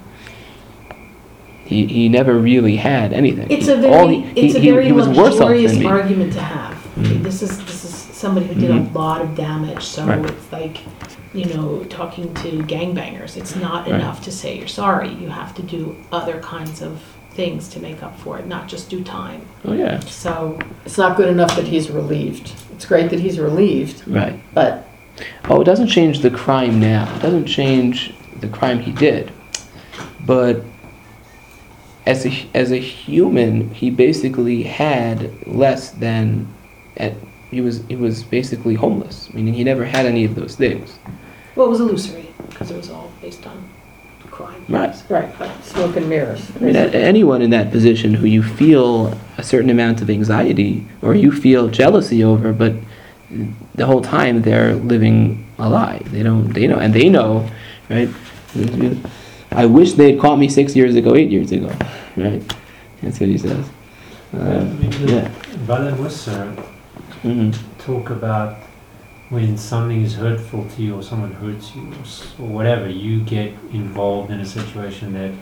Speaker 1: He never really had anything.
Speaker 2: it's
Speaker 1: He-
Speaker 2: a
Speaker 1: all
Speaker 2: very
Speaker 1: he-
Speaker 2: it's a
Speaker 1: he
Speaker 2: very
Speaker 1: was worse off
Speaker 2: luxurious
Speaker 1: than me.
Speaker 2: argument to have. I mean,
Speaker 1: Mhm.
Speaker 2: this is somebody who did
Speaker 1: Mhm.
Speaker 2: a lot of damage, so
Speaker 1: Right.
Speaker 2: it's like, you know, talking to gangbangers. It's not
Speaker 1: Right.
Speaker 2: enough to say you're sorry. You have to do other kinds of things to make up for it, not just do time.
Speaker 1: Oh yeah.
Speaker 2: So
Speaker 3: It's not good enough that he's relieved. It's great that he's relieved,
Speaker 1: Right.
Speaker 3: but
Speaker 1: Oh, it doesn't change the crime now. It doesn't change the crime he did. But as a human, he basically had less than. He was basically homeless. Meaning he never had any of those things.
Speaker 2: well, it was illusory because it was all based on crime.
Speaker 1: Right.
Speaker 3: right, smoke and mirrors.
Speaker 1: I mean, anyone in that position who you feel a certain amount of anxiety or you feel jealousy over, but the whole time they're living a lie. They know, and they know, right? I wish they'd caught me 6 years ago, 8 years ago, right? That's what he says. Yeah.
Speaker 5: Bala Musa
Speaker 1: Hmm.
Speaker 5: talk about when something is hurtful to you or someone hurts you or whatever, you get involved in a situation that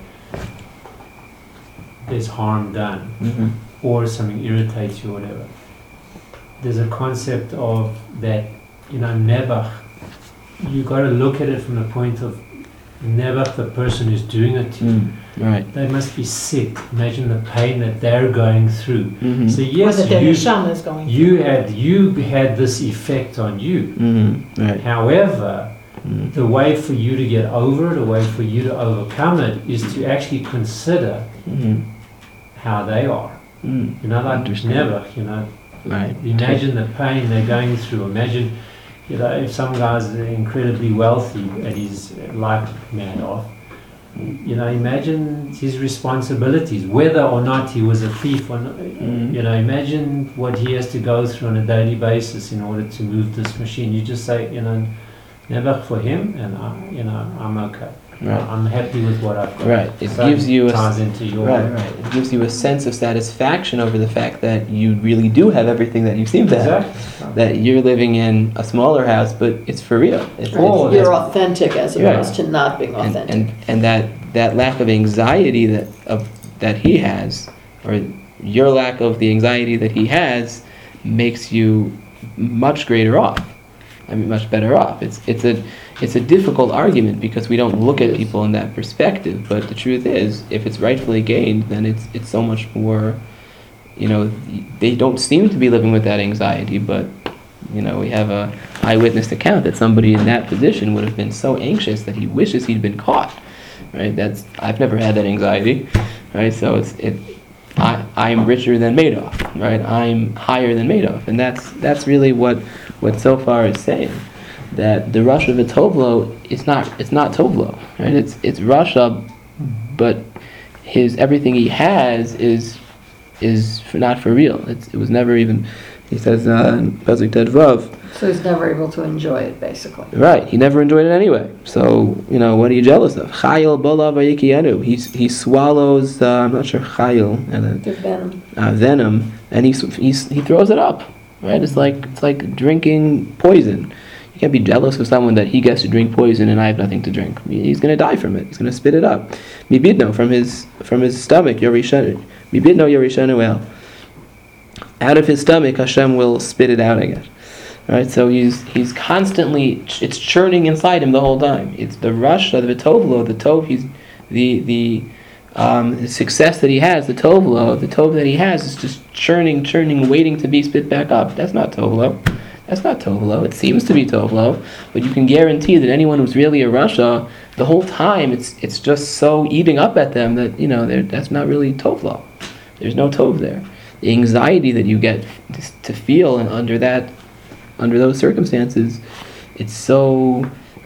Speaker 5: there's harm done
Speaker 1: Hmm.
Speaker 5: or something irritates you or whatever. There's a concept of that, you know, nebach. You got to look at it from the point of nebach, the person who's doing it to you.
Speaker 1: Right.
Speaker 5: They must be sick. Imagine the pain that they're going through.
Speaker 1: Hmm.
Speaker 5: So
Speaker 2: Or
Speaker 5: yes,
Speaker 2: that their
Speaker 5: you
Speaker 2: neshama is going
Speaker 5: you had this effect on you.
Speaker 1: Hmm. Right.
Speaker 5: However,
Speaker 1: Mm.
Speaker 5: the way for you to get over it, the way for you to overcome it, is to actually consider
Speaker 1: Hmm.
Speaker 5: how they are.
Speaker 1: Mm.
Speaker 5: You know, like
Speaker 1: Understand.
Speaker 5: never. You know,
Speaker 1: Right.
Speaker 5: imagine the pain they're going through. Imagine, you know, if some guy's incredibly wealthy and he's like mad off. You know, imagine his responsibilities, whether or not he was a thief or not.
Speaker 1: Mhm.
Speaker 5: You know, imagine what he has to go through on a daily basis in order to move this machine. You just say, you know, never for him, and I'm okay.
Speaker 1: Right.
Speaker 5: I'm happy with what I've got.
Speaker 1: Right. It
Speaker 5: So
Speaker 1: gives you a
Speaker 5: ties into your
Speaker 1: Right. It gives you a sense of satisfaction over the fact that you really do have everything that you seem to have.
Speaker 5: Exactly.
Speaker 1: That you're living in a smaller house, but it's for real.
Speaker 5: Oh,
Speaker 3: You're authentic as
Speaker 1: Yeah.
Speaker 3: opposed to not being authentic.
Speaker 1: and that lack of anxiety that he has, or your lack of the anxiety that he has, makes you much greater off. I mean, much better off. It's a difficult argument because we don't look at people in that perspective. But the truth is, if it's rightfully gained, then it's so much more. You know, they don't seem to be living with that anxiety, but you know, we have a eyewitness account that somebody in that position would have been so anxious that he wishes he'd been caught. Right? I've never had that anxiety. Right? So I'm richer than Madoff. Right? I'm higher than Madoff, and that's really what Sofar is saying. that the Rasha V'Tovlo it's not Tovlo, right? It's Rasha, but his everything he has is not for real. It was never even. He says in Pesach Ted Vav.
Speaker 3: So he's never able to enjoy it, basically.
Speaker 1: Right, he never enjoyed it anyway. So what are you jealous of? Chayil Bolav Vayikienu. He swallows. I'm not sure Chayil
Speaker 3: The venom.
Speaker 1: venom, and he throws it up. Right, it's like drinking poison. You can't be jealous of someone that he gets to drink poison and I have nothing to drink. He's going to die from it. He's going to spit it up. Mibidno, from his stomach, Yorishanu. Mibidno Yorishanu El. Out of his stomach, Hashem will spit it out again. Right, so he's constantly, it's churning inside him the whole time. It's the Rasha, the Tovlo, the Tov. He's the success that he has, the Tov that he has is just churning, waiting to be spit back up. That's not Tovlo. That's not Tovlo. It seems to be Tovlo, but you can guarantee that anyone who's really a Rasha, the whole time it's just so eating up at them that that's not really Tovlo. There's no Tov there. The anxiety that you get to feel under those circumstances, it's so.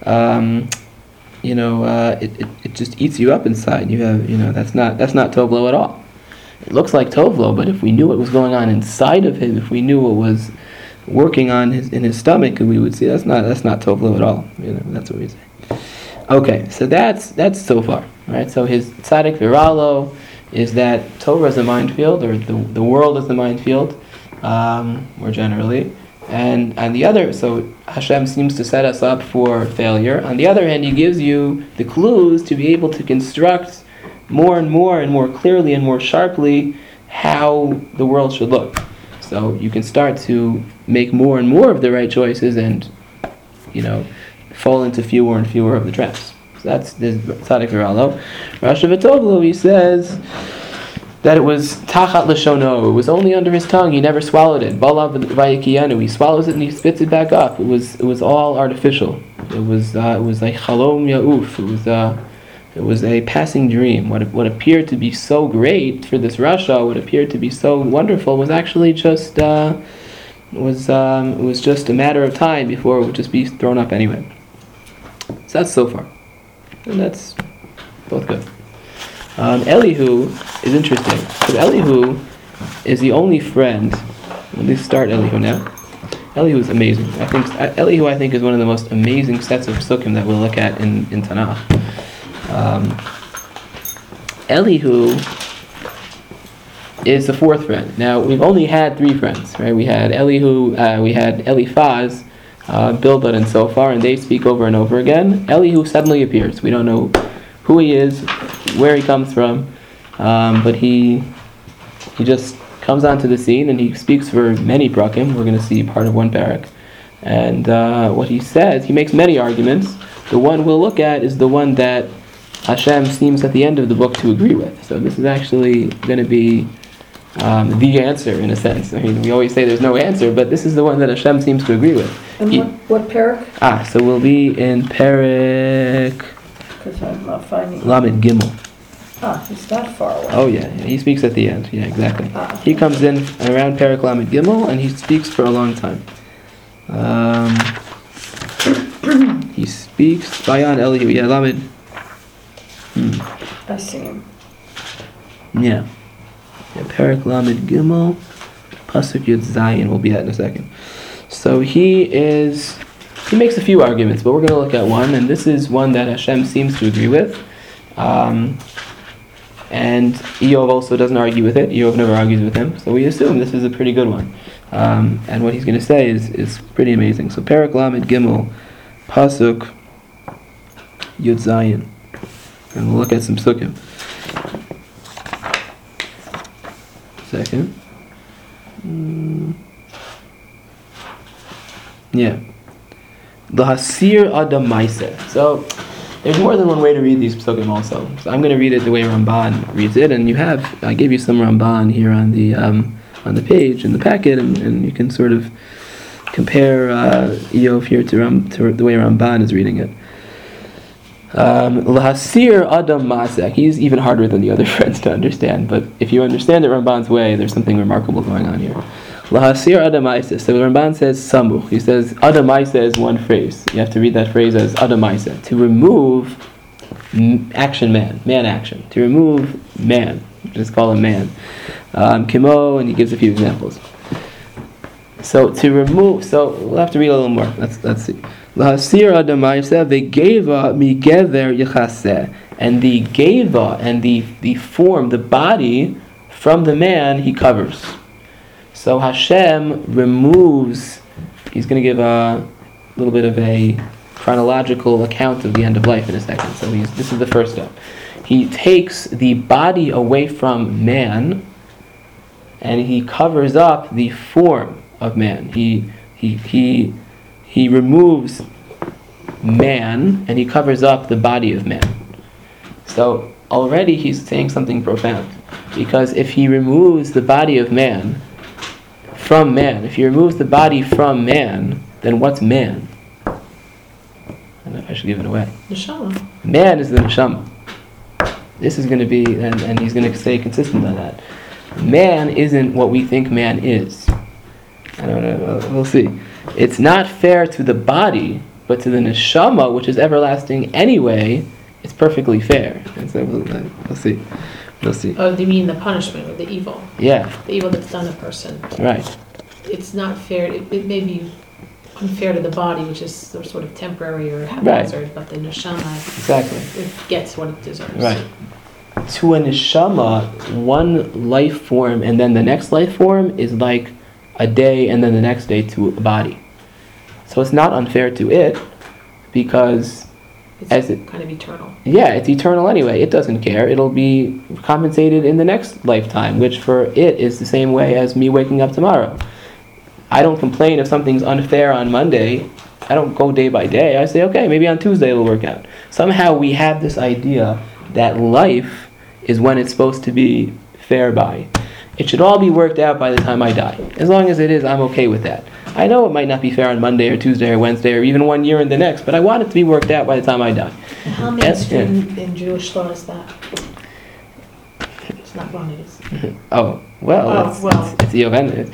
Speaker 1: It just eats you up inside. You have, that's not Tovlo at all. It looks like Tovlo, but if we knew what was going on inside of him, if we knew what was working in his stomach, we would see that's not Tovlo at all. That's what we say. Okay, so that's so far, right? So his tzaddik viralo is that Torah is a minefield, or the world is a minefield, more generally. And on the other, so Hashem seems to set us up for failure. On the other hand, He gives you the clues to be able to construct more and more clearly and more sharply how the world should look. So you can start to make more and more of the right choices and, fall into fewer and fewer of the traps. So that's this Tzaddik Viralo. Rasha V'Tovlo, he says that it was tachat l'shono. It was only under his tongue. He never swallowed it. Balav vayikiyanu. He swallows it and he spits it back up. It was all artificial. It was like chalom ya'uf. It was a passing dream. What appeared to be so great for this Rasha, what appeared to be so wonderful, was actually just it was just a matter of time before it would just be thrown up anyway. So that's so far, and that's both good. Elihu is interesting, because Elihu is the only friend. Let me start Elihu now. Elihu is amazing. Elihu is one of the most amazing sets of psukim that we'll look at in Tanakh. Elihu is the fourth friend. Now, we've only had three friends, right? We had Elihu, we had Eliphaz, Bildad, and Zophar, and they speak over and over again. Elihu suddenly appears. We don't know who he is, where he comes from, but he just comes onto the scene and he speaks for many prakim. We're going to see part of one parak. And what he says, he makes many arguments. The one we'll look at is the one that Hashem seems at the end of the book to agree with. So this is actually going to be the answer in a sense. I mean, we always say there's no answer, but this is the one that Hashem seems to agree with.
Speaker 3: And what parak?
Speaker 1: So we'll be in parak
Speaker 3: Because I'm not finding.
Speaker 1: Lamed Gimel.
Speaker 3: He's that far away.
Speaker 1: Oh yeah, he speaks at the end. Yeah, exactly.
Speaker 3: Okay.
Speaker 1: He comes in around parak Lamed Gimel and he speaks for a long time. He speaks Bayan Elihu. Yeah, Lamed.
Speaker 3: I see him.
Speaker 1: Yeah. Parak Lamed Gimel, Pasuk Yud Zayin. We'll be at in a second. So he makes a few arguments, but we're going to look at one, and this is one that Hashem seems to agree with. And Eov also doesn't argue with it. Eov never argues with him, so we assume this is a pretty good one. And what he's going to say is pretty amazing. So Parak Lamed Gimel, Pasuk Yud Zayin. And we'll look at some psukim. Second. Yeah. The Hasir Adam Maiseh. So there's more than one way to read these psukim also. So I'm going to read it the way Ramban reads it, and I gave you some Ramban here on the page in the packet, and you can sort of compare Eov here to the way Ramban is reading it. L'hasir Adam Masek. He's even harder than the other friends to understand, but if you understand it Ramban's way, there's something remarkable going on here. Lahasir adamaisa. So the Ramban says samuch. He says adamaisa is one phrase. You have to read that phrase as adamaisa. To remove action man action. To remove man. Just call him man. Kimo, and he gives a few examples. So to remove, so we'll have to read a little more. Let's see. Lahasir adamaisa vegeva migever yichaseh. And the geva and the form, the body from the man he covers. So Hashem removes. He's going to give a little bit of a chronological account of the end of life in a second. So this is the first step. He takes the body away from man, and he covers up the form of man. He removes man, and he covers up the body of man. So already he's saying something profound, because if he removes the body of man from man, if he removes the body from man, then what's man? I don't know if I should give it away.
Speaker 2: Neshama.
Speaker 1: Man is the neshama. This is going to be, and he's going to stay consistent on that. Man isn't what we think man is. I don't know, we'll see. It's not fair to the body, but to the neshama, which is everlasting anyway, it's perfectly fair. And so we'll see. We'll see.
Speaker 2: Oh, do you mean the punishment or the evil?
Speaker 1: Yeah.
Speaker 2: The evil that's done to a person.
Speaker 1: Right.
Speaker 2: It's not fair. It may be unfair to the body, which is sort of temporary or haphazard, but the neshama,
Speaker 1: Exactly.
Speaker 2: it gets what it deserves.
Speaker 1: Right. To a neshama, one life form and then the next life form is like a day and then the next day to a body. So it's not unfair to it, because
Speaker 2: It's kind of eternal.
Speaker 1: yeah, it's eternal anyway. It doesn't care. It'll be compensated in the next lifetime, which for it is the same way as me waking up tomorrow. I don't complain if something's unfair on Monday. I don't go day by day. I say, okay, maybe on Tuesday it'll work out. Somehow we have this idea that life is when it's supposed to be fair by. It should all be worked out by the time I die. As long as it is, I'm okay with that. I know it might not be fair on Monday or Tuesday or Wednesday or even 1 year in the next, but I want it to be worked out by the time I die.
Speaker 2: And how mainstream in Jewish law is that? It's not wrong, it is.
Speaker 1: Oh, well, it's Yovan.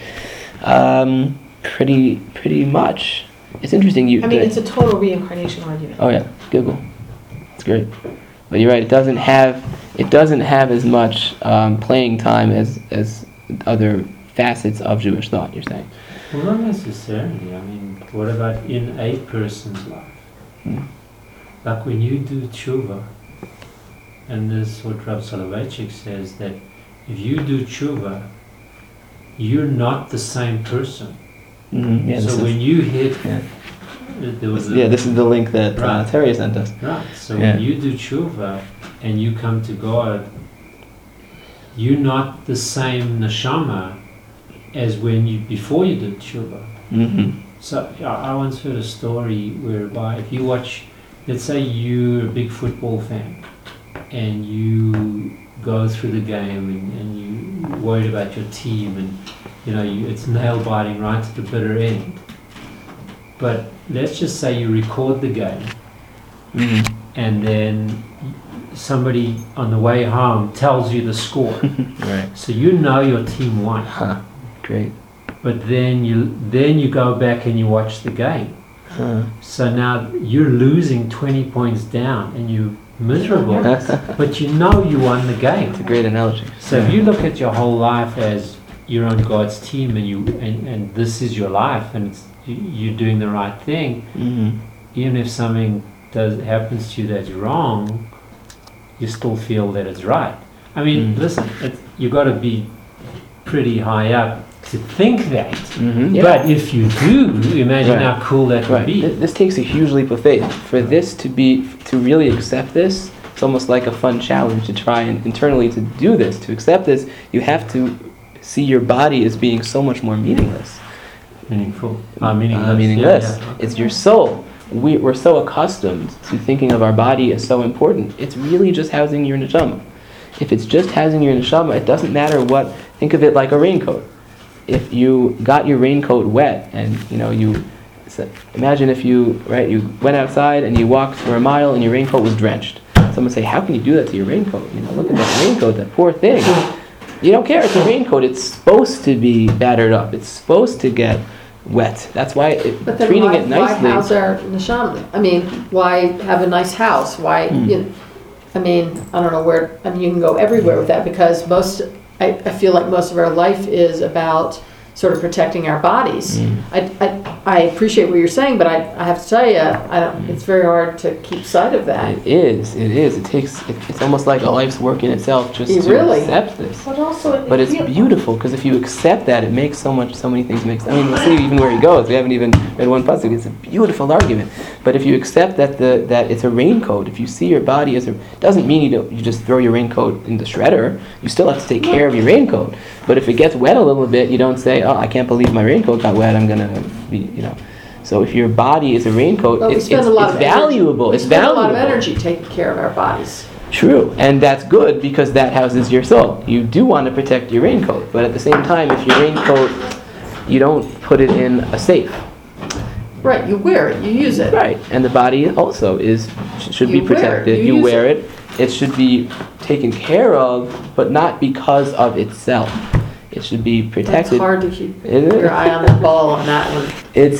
Speaker 1: Pretty much. It's interesting.
Speaker 2: It's a total reincarnation argument.
Speaker 1: Oh yeah, Google. It's great. But you're right. It doesn't have as much playing time as other facets of Jewish thought. You're saying.
Speaker 5: Well, not necessarily. I mean, what about in a person's life? Like when you do tshuva, and this is what Rav Soloveitchik says, that if you do tshuva, you're not the same person.
Speaker 1: Mm-hmm. Yeah,
Speaker 5: so when you hit, there was
Speaker 1: this is the link that
Speaker 5: Right.
Speaker 1: Terry sent us.
Speaker 5: Right. So when you do tshuva and you come to God, you're not the same neshama as before you did tshuva.
Speaker 1: Mm-hmm.
Speaker 5: So I once heard a story whereby if you watch, let's say you're a big football fan, and you go through the game and you're worried about your team, and it's nail biting right to the bitter end. But let's just say you record the game, and then somebody on the way home tells you the score.
Speaker 1: Right.
Speaker 5: So your team won.
Speaker 1: Huh. Great.
Speaker 5: But then you go back and you watch the game. So now you're losing 20 points down and you're miserable, but you won the game.
Speaker 1: It's a great analogy.
Speaker 5: So if you look at your whole life as you're on God's team and this is your life and you're doing the right thing, even if something happens to you that's wrong, you still feel that it's right. I mean, listen, you got to be pretty high up to think that. But if you do, imagine how cool that would be.
Speaker 1: This takes a huge leap of faith. For this to really accept this, it's almost like a fun challenge to try and internally to do this. To accept this, you have to see your body as being so much more meaningless.
Speaker 5: Meaningless.
Speaker 1: Yeah. It's your soul. We're so accustomed to thinking of our body as so important. It's really just housing your neshama. If it's just housing your neshama, it doesn't matter what. Think of it like a raincoat. If you got your raincoat wet and imagine if you went outside and you walked for a mile and your raincoat was drenched. Someone say, how can you do that to your raincoat? Look at that raincoat, that poor thing. You don't care. It's a raincoat. It's supposed to be battered up. It's supposed to get wet. That's why
Speaker 3: But then
Speaker 1: treating
Speaker 3: why,
Speaker 1: it nicely.
Speaker 3: why house our neshama? I mean, why have a nice house? Why, you know, I mean, I don't know where, I mean, you can go everywhere with that because I feel like most of our life is about sort of protecting our bodies. I appreciate what you're saying, but I have to tell you, it's very hard to keep sight of that.
Speaker 1: It is. It's almost like a life's work in itself just to
Speaker 3: Really?
Speaker 1: accept this.
Speaker 2: But also,
Speaker 1: But it's beautiful because if you accept that, it makes so many things make sense. I mean, we'll see even where he goes. We haven't even read one pasuk. It's a beautiful argument. But if you accept that that it's a raincoat, if you see your body as doesn't mean you just throw your raincoat in the shredder. You still have to take care of your raincoat. But if it gets wet a little bit, you don't say, "Oh, I can't believe my raincoat got wet. I'm gonna be, you know." So if your body is a raincoat,
Speaker 3: Well,
Speaker 1: it's valuable. It's
Speaker 3: We spend a
Speaker 1: valuable.
Speaker 3: lot of energy taking care of our bodies.
Speaker 1: True, and that's good because that houses your soul. You do want to protect your raincoat, but at the same time, if your raincoat, you don't put it in a safe.
Speaker 3: Right, you wear it, you use it.
Speaker 1: Right, and the body also should be
Speaker 3: You wear it,
Speaker 1: protected.
Speaker 3: you
Speaker 1: You
Speaker 3: use
Speaker 1: wear it. It should be taken care of, but not because of itself. It should be
Speaker 3: That's
Speaker 1: protected.
Speaker 3: hard to keep
Speaker 1: Isn't it?
Speaker 3: your eye on the ball on that one.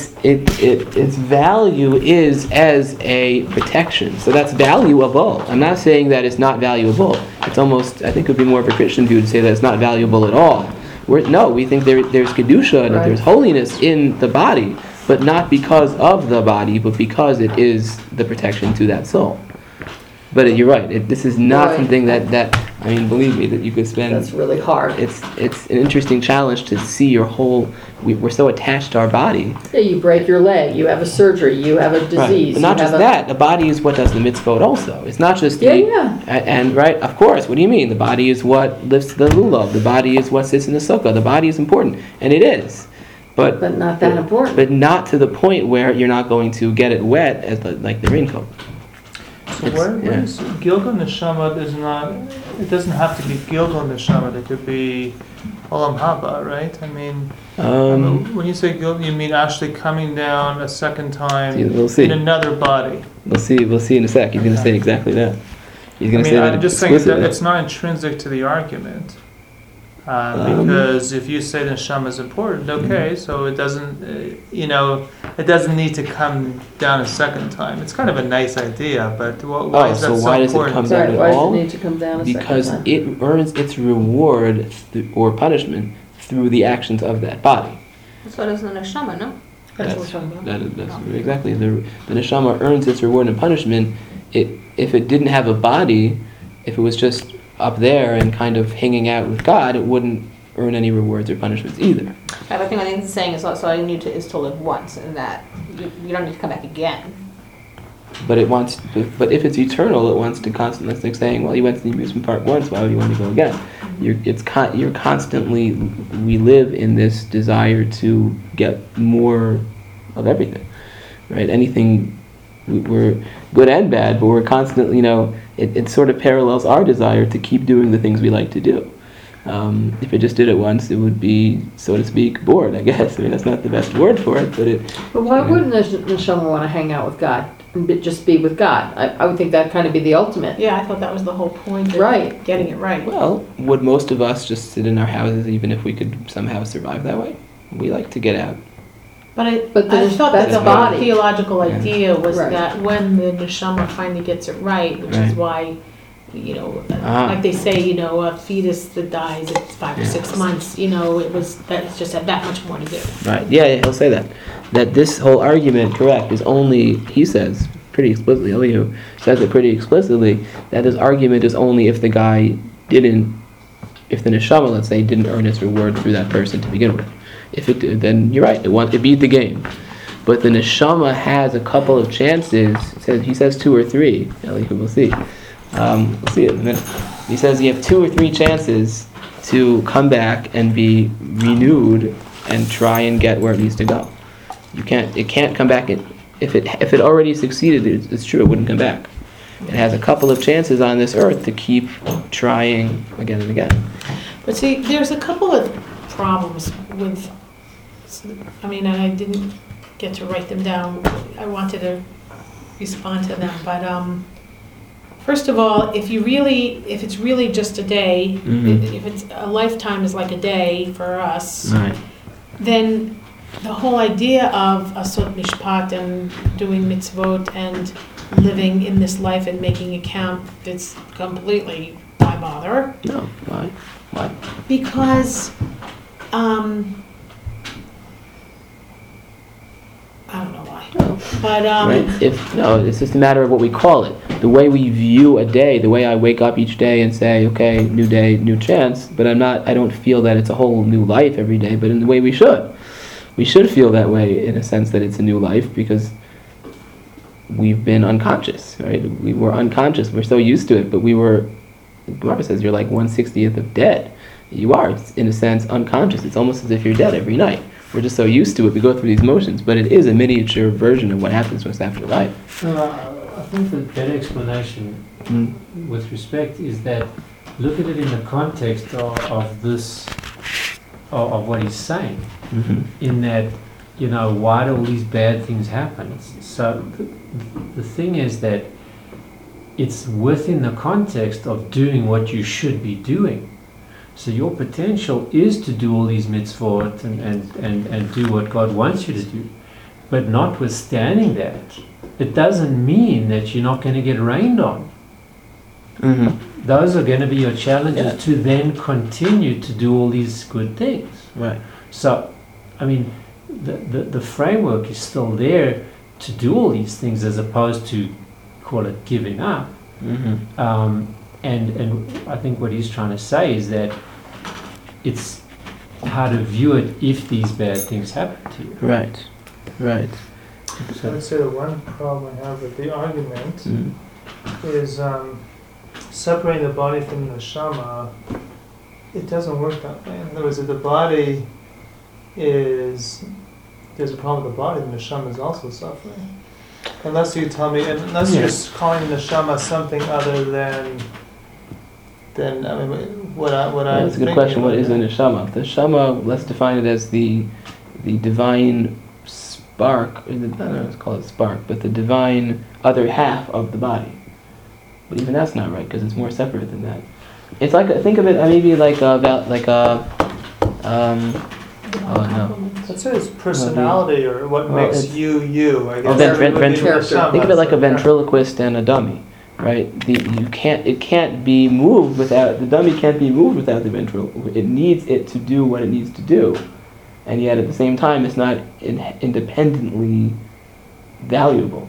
Speaker 1: Its value is as a protection. So that's valuable. I'm not saying that it's not valuable. It's almost, I think it would be more of a Christian view to say that it's not valuable at all. We think there's Kedusha and
Speaker 3: Right.
Speaker 1: there's holiness in the body, but not because of the body, but because it is the protection to that soul. But you're right. This is not
Speaker 3: Right.
Speaker 1: something that I mean, believe me, that you could spend.
Speaker 3: That's really hard.
Speaker 1: It's an interesting challenge to see your whole. We're so attached to our body.
Speaker 3: Yeah, you break your leg, you have a surgery, you have a
Speaker 1: Right.
Speaker 3: disease.
Speaker 1: But not
Speaker 3: you
Speaker 1: just
Speaker 3: have
Speaker 1: that. The body is what does the mitzvot also. It's not just
Speaker 3: Yeah,
Speaker 1: the.
Speaker 3: yeah.
Speaker 1: And right, of course. What do you mean? The body is what lifts the lulav. The body is what sits in the sukkah. The body is important, and it is. But
Speaker 3: But not that important.
Speaker 1: But not to the point where you're not going to get it wet as like the raincoat.
Speaker 4: So where is Gilgal Neshama is not, it doesn't have to be Gilgal Neshama, it could be Olam Haba, right? I mean, when you say Gilgal, you mean actually coming down a second time
Speaker 1: We'll see.
Speaker 4: in another body.
Speaker 1: We'll see in a sec. He's going to say exactly that. He's
Speaker 4: I
Speaker 1: going to
Speaker 4: mean,
Speaker 1: say that
Speaker 4: I'm just saying that
Speaker 1: explicitly.
Speaker 4: it's not intrinsic to the argument. Because if you say the neshama is important, okay, so it doesn't, it doesn't need to come down a second time. It's kind of a nice idea, but why is that
Speaker 1: so
Speaker 4: so
Speaker 1: why does it
Speaker 4: important?
Speaker 1: come
Speaker 3: Sorry,
Speaker 1: down at
Speaker 3: why does
Speaker 1: all?
Speaker 3: it need to come down a second
Speaker 1: Because
Speaker 3: time?
Speaker 1: it earns its reward or punishment through the actions of that body.
Speaker 6: So does the neshama, no?
Speaker 2: That's what we're talking about.
Speaker 1: That's exactly the neshama earns its reward and punishment. If it didn't have a body, if it was just up there and kind of hanging out with God, it wouldn't earn any rewards or punishments either.
Speaker 6: Right, but I think what Nathan's saying is also all you need is to live once, and that you don't need to come back again.
Speaker 1: But but if it's eternal, it wants to constantly. It's like saying, well, you went to the amusement park once. Why would you want to go again? You're constantly. We live in this desire to get more of everything, right? Anything. We're good and bad, but we're constantly. It sort of parallels our desire to keep doing the things we like to do. If it just did it once, it would be, so to speak, bored, I guess. I mean, that's not the best word for it, but it...
Speaker 3: But why
Speaker 1: Yeah.
Speaker 3: wouldn't the neshama want to hang out with God and just be with God? I would think that kind of be the ultimate.
Speaker 2: Yeah, I thought that was the whole point of
Speaker 3: Right.
Speaker 2: getting it right.
Speaker 1: Well, would most of us just sit in our houses even if we could somehow survive that way? We like to get out.
Speaker 2: But I
Speaker 3: But
Speaker 2: thought
Speaker 3: that's
Speaker 2: that the whole
Speaker 3: body.
Speaker 2: theological
Speaker 1: Yeah.
Speaker 2: idea was
Speaker 3: Right.
Speaker 2: that when the neshama finally gets it right, which is
Speaker 1: Right.
Speaker 2: why, like they say, a fetus that dies at 5 or
Speaker 1: Yeah.
Speaker 2: 6 months, it's just had that much more to do.
Speaker 1: Right, yeah, he'll say that. That this whole argument, correct, is only, he says, pretty explicitly, Elihu says it pretty explicitly, that this argument is only if the guy if the neshama, let's say, didn't earn its reward through that person to begin with. If it did, then you're right, it beat the game. But the neshama has a couple of chances, he says 2 or 3, Elihu, we'll see. We'll see it in a minute. He says you have 2 or 3 chances to come back and be renewed and try and get where it needs to go. It can't come back. If it already succeeded, it's true, it wouldn't come back. It has a couple of chances on this earth to keep trying again and again.
Speaker 2: But see, there's a couple of problems with, and I didn't get to write them down. I wanted to respond to them, but first of all, if it's really just a day,
Speaker 1: Mhm.
Speaker 2: if it's a lifetime is like a day for us,
Speaker 1: Right.
Speaker 2: then the whole idea of asot mishpat and doing mitzvot and living in this life and making account, it's completely why bother?
Speaker 1: No. Why? Why?
Speaker 2: Because, I don't know why,
Speaker 1: No.
Speaker 2: but,
Speaker 1: Right? It's just a matter of what we call it. The way we view a day, the way I wake up each day and say, okay, new day, new chance, but I don't feel that it's a whole new life every day, but in the way we should. We should feel that way in a sense that it's a new life because we've been unconscious, right? We were unconscious. We're so used to it, but Gemara says you're like 1/60th of dead. You are, in a sense, unconscious. It's almost as if you're dead every night. We're just so used to it. We go through these motions, but it is a miniature version of what happens to us after life.
Speaker 5: I think the better explanation with respect is that look at it in the context of this, of what he's saying, in that, why do all these bad things happen? So the thing is that it's within the context of doing what you should be doing. So your potential is to do all these mitzvot and do what God wants you to do. But notwithstanding that, it doesn't mean that you're not going to get rained on.
Speaker 1: Mm-hmm.
Speaker 5: Those are going to be your challenges
Speaker 1: Yeah.
Speaker 5: to then continue to do all these good things.
Speaker 1: Right.
Speaker 5: So, I mean, the framework is still there to do all these things as opposed to, call it, giving up.
Speaker 1: Mm-hmm.
Speaker 5: And I think what he's trying to say is that it's how to view it if these bad things happen to you.
Speaker 1: Right. Right.
Speaker 4: I would say the one problem I have with the argument
Speaker 1: Mm.
Speaker 4: is separating the body from the neshama. It doesn't work that way. In other words, if the body there's a problem with the body, the neshama is also suffering. Unless you tell me, unless you're calling the neshama something other than I mean, what I.
Speaker 1: That's a good question. What is the neshama? The neshama, let's define it as the divine spark. I don't know, let's call it spark, but the divine other half of the body. But even that's not right because it's more separate than that. It's like think of it maybe like a oh no.
Speaker 4: I'd say it's personality or what
Speaker 1: Well,
Speaker 4: makes
Speaker 1: it's-
Speaker 4: you. I
Speaker 1: Oh,
Speaker 4: guess.
Speaker 1: think of it like a ventriloquist and a dummy, right? It can't be moved without the dummy. Can't be moved without the ventriloquist. It needs it to do what it needs to do, and yet at the same time, it's not independently valuable.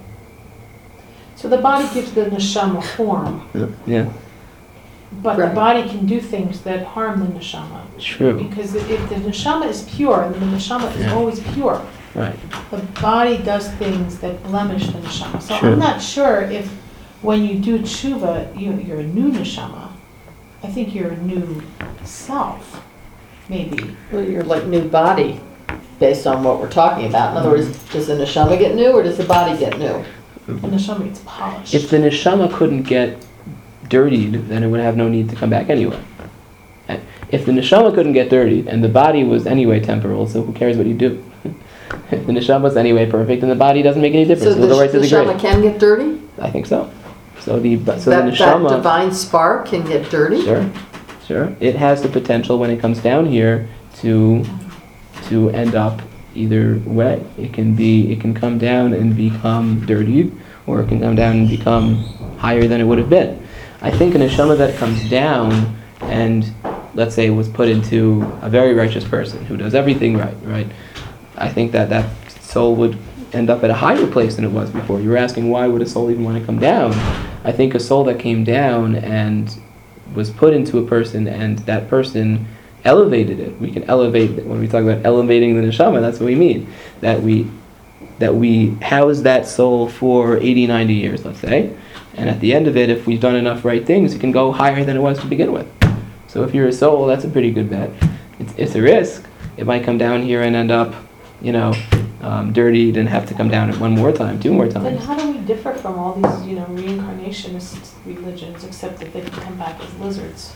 Speaker 2: so the body gives the neshama form,
Speaker 1: Yeah,
Speaker 2: but the
Speaker 3: Right.
Speaker 2: body can do things that harm the neshama.
Speaker 1: true.
Speaker 2: Because if the neshama is pure, and the neshama is
Speaker 1: Yeah.
Speaker 2: always pure,
Speaker 1: Right.
Speaker 2: the body does things that blemish the neshama. So
Speaker 1: True.
Speaker 2: I'm not sure if when you do tshuva, you're a new neshama. I think you're a new self, maybe.
Speaker 3: Well, you're like new body, based on what we're talking about. In other words, does the neshama get new or does the body get new?
Speaker 2: The neshama gets polished.
Speaker 1: If the neshama couldn't get dirtied, then it would have no need to come back anyway. If the neshama couldn't get dirtied, and the body was anyway temporal, so who cares what you do? If the neshama was anyway perfect, then the body doesn't make any difference.
Speaker 3: So
Speaker 1: It'll go right to
Speaker 3: the
Speaker 1: the
Speaker 3: neshama
Speaker 1: grave.
Speaker 3: can get dirty?
Speaker 1: I think so. So the
Speaker 3: That
Speaker 1: neshama,
Speaker 3: divine spark can get dirty?
Speaker 1: sure. It has the potential when it comes down here to end up either way. It can come down and become dirtied, or it can come down and become higher than it would have been. I think a neshama that comes down and, let's say, was put into a very righteous person who does everything right? I think that soul would end up at a higher place than it was before. You were asking why would a soul even want to come down? I think a soul that came down and was put into a person and that person elevated it. We can elevate it. When we talk about elevating the neshama, that's what we mean. That we house that soul for 80, 90 years, let's say. And at the end of it, if we've done enough right things, it can go higher than it was to begin with. So if you're a soul, that's a pretty good bet. It's a risk. It might come down here and end up, dirtied and have to come down one more time, two more
Speaker 2: Then
Speaker 1: times.
Speaker 2: how do we differ from all these, reincarnationist religions, except that they can come back as lizards?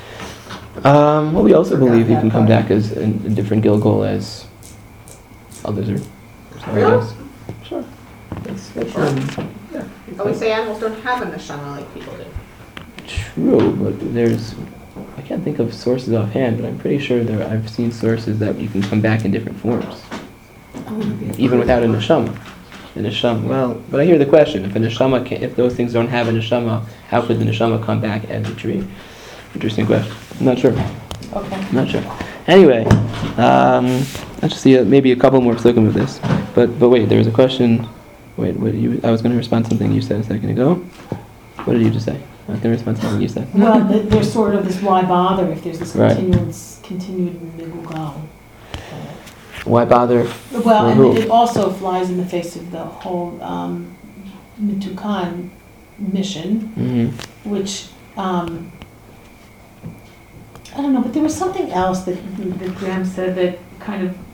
Speaker 1: Well, we also
Speaker 3: Forgot
Speaker 1: believe you
Speaker 3: that
Speaker 1: can come
Speaker 3: part.
Speaker 1: back as a different Gilgul as a lizard. Or something else. Sure. That's
Speaker 6: Oh, we say animals don't have a neshama like people do.
Speaker 1: true, but I can't think of sources offhand, but I'm pretty sure I've seen sources that you can come back in different forms, even without a neshama. But I hear the question: if those things don't have a neshama, how could the neshama come back as a tree? Interesting question. I'm not sure.
Speaker 2: Okay.
Speaker 1: I'm not sure. Anyway, let's see maybe a couple more psukim of this. But wait, there was a question. Wait, I was going to respond to something you said a second ago. What did you just say? I was going to respond to something you said.
Speaker 2: Well, there's sort of this why bother if there's this
Speaker 1: Right.
Speaker 2: continued migugal.
Speaker 1: Why bother?
Speaker 2: Well, and
Speaker 1: who?
Speaker 2: it also flies in the face of the whole Mitukan mission,
Speaker 1: Mm-hmm.
Speaker 2: which, I don't know, but there was something else that Graham said that kind of,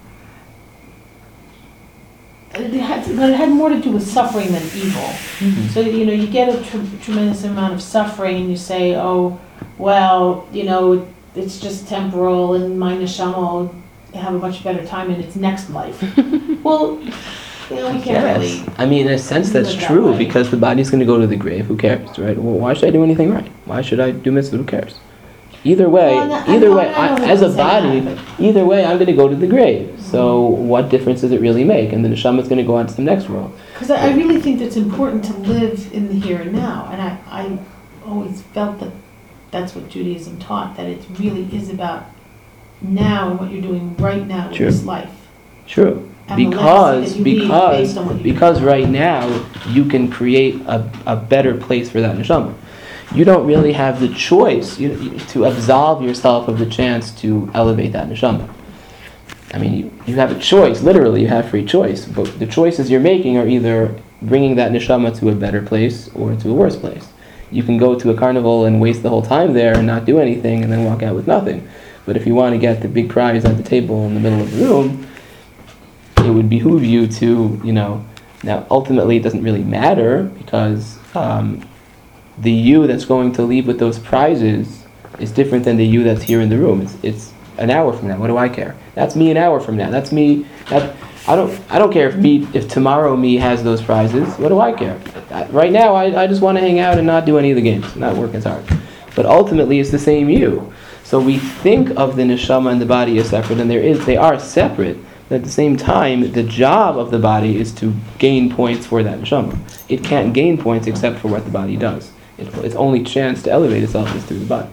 Speaker 2: but it had more to do with suffering than evil.
Speaker 1: Mm-hmm.
Speaker 2: So, you get a tremendous amount of suffering and you say, oh, well, it's just temporal and my neshama will have a much better time in its next life. Well, we can't
Speaker 1: Yes.
Speaker 2: really.
Speaker 1: I mean, in a sense, that's
Speaker 2: live that
Speaker 1: true
Speaker 2: way.
Speaker 1: because the body's going to go to the grave. Who cares, right? Well, why should I do anything right? Why should I do mitzvah? Who cares? Either way,
Speaker 2: Well, I know
Speaker 1: as a
Speaker 2: that
Speaker 1: body,
Speaker 2: you're saying
Speaker 1: either way, I'm going to go to the grave. So what difference does it really make? And the neshama is going to go on to the next world.
Speaker 2: Because I really think that it's important to live in the here and now. And I always felt that that's what Judaism taught, that it really is about now and what you're doing right now with
Speaker 1: True.
Speaker 2: this life.
Speaker 1: True.
Speaker 2: And the legacy that you leave
Speaker 1: Because
Speaker 2: based on what you do.
Speaker 1: because right now you can create a better place for that neshama. You don't really have the choice to absolve yourself of the chance to elevate that neshama. I mean, you have a choice. Literally, you have free choice. But the choices you're making are either bringing that neshama to a better place or to a worse place. You can go to a carnival and waste the whole time there and not do anything and then walk out with nothing. But if you want to get the big prize at the table in the middle of the room, it would behoove you to, now ultimately it doesn't really matter because the you that's going to leave with those prizes is different than the you that's here in the room. It's an hour from now. What do I care? That's me an hour from now. That's me. I don't care if tomorrow me has those prizes. What do I care? Right now I just want to hang out and not do any of the games, not work as hard. But ultimately it's the same you. So we think of the neshama and the body as separate, and they are separate. But at the same time, the job of the body is to gain points for that neshama. It can't gain points except for what the body does. Its only chance to elevate itself is through the body.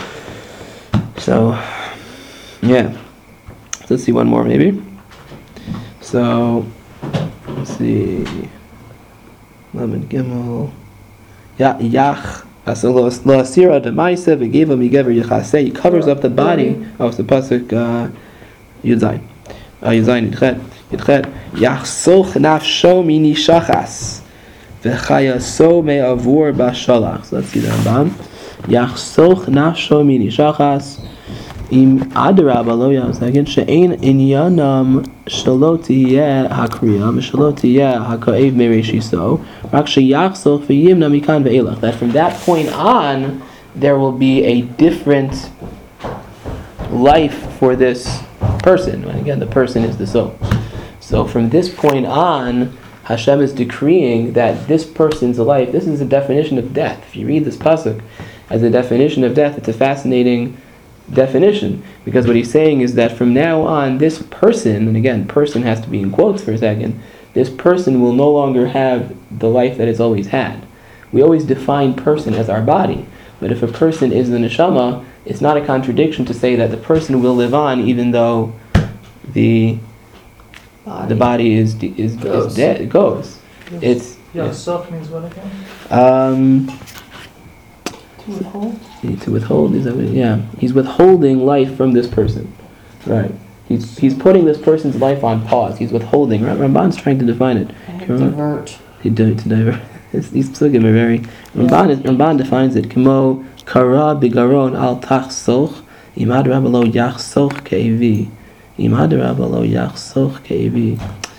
Speaker 1: So, yeah. Let's see one more maybe. So, let's see. Lamed Gimel. Yach. So Asira Demaisa V'Geva Migever Yechaseh. He covers up the body. Oh, it's the pasuk Yud Zayin. Yud Zayin Yudchet. Yachsoch nafsho mini shachas. V'chayaso me'avur b'shalach. So let's see the Rambam. Yachsoch nafsho mini shachas. Im adraba lo yasagin she'ein inyanam shelo tiyeh hakriya shelo tiyeh hakaev mereshiso rak sheyachsoch v'yimna mikan ve'elach. That from that point on there will be a different life for this person. And again, the person is the soul. So from this point on, Hashem is decreeing that this person's life. This is a definition of death. If you read this pasuk as a definition of death, it's a fascinating definition, because what he's saying is that from now on this person, and again person has to be in quotes for a second, this person will no longer have the life that it's always had. We always define person as our body, but if a person is the neshama, it's not a contradiction to say that the person will live on even though the body is dead. It goes. It's
Speaker 4: Sof means what again?
Speaker 2: To withhold?
Speaker 1: To withhold, is that what, yeah. He's withholding life from this person. Right. He's putting this person's life on pause. He's withholding. Ramban's trying to define it.
Speaker 3: Divert.
Speaker 1: To divert. These psukim are very... Ramban defines it. Kemo kara bigaron al tachsoch imad rabalo yachsoch ke'evi. Imad rabalo yachsoch ke'evi.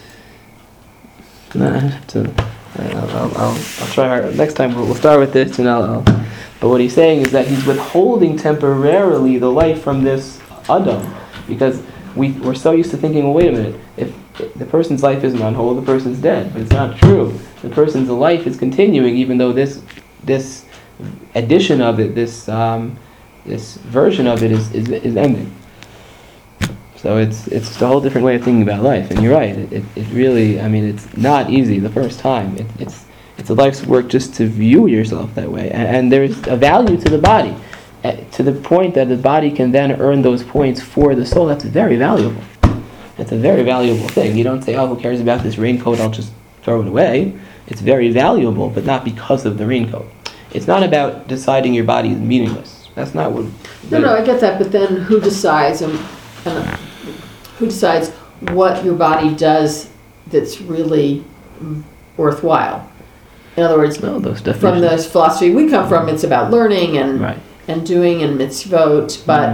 Speaker 1: I have to... I'll try hard. Next time we'll start with this and I'll... But what he's saying is that he's withholding temporarily the life from this Adam, because we're so used to thinking, well, wait a minute, if the person's life isn't on hold, the person's dead. But it's not true. The person's life is continuing, even though this edition of it, this version of it is ending. So it's just a whole different way of thinking about life. And you're right. It really, I mean, it's not easy the first time. It's a life's work just to view yourself that way. And there's a value to the body, to the point that the body can then earn those points for the soul. That's very valuable. It's a very valuable thing. You don't say, oh, who cares about this raincoat? I'll just throw it away. It's very valuable, but not because of the raincoat. It's not about deciding your body is meaningless. That's not what...
Speaker 3: No, I get that, but then who decides who decides what your body does that's really worthwhile? In other words,
Speaker 1: No, those
Speaker 3: from
Speaker 1: definitions.
Speaker 3: the philosophy we come from, it's about learning and
Speaker 1: Right.
Speaker 3: and doing and mitzvot, but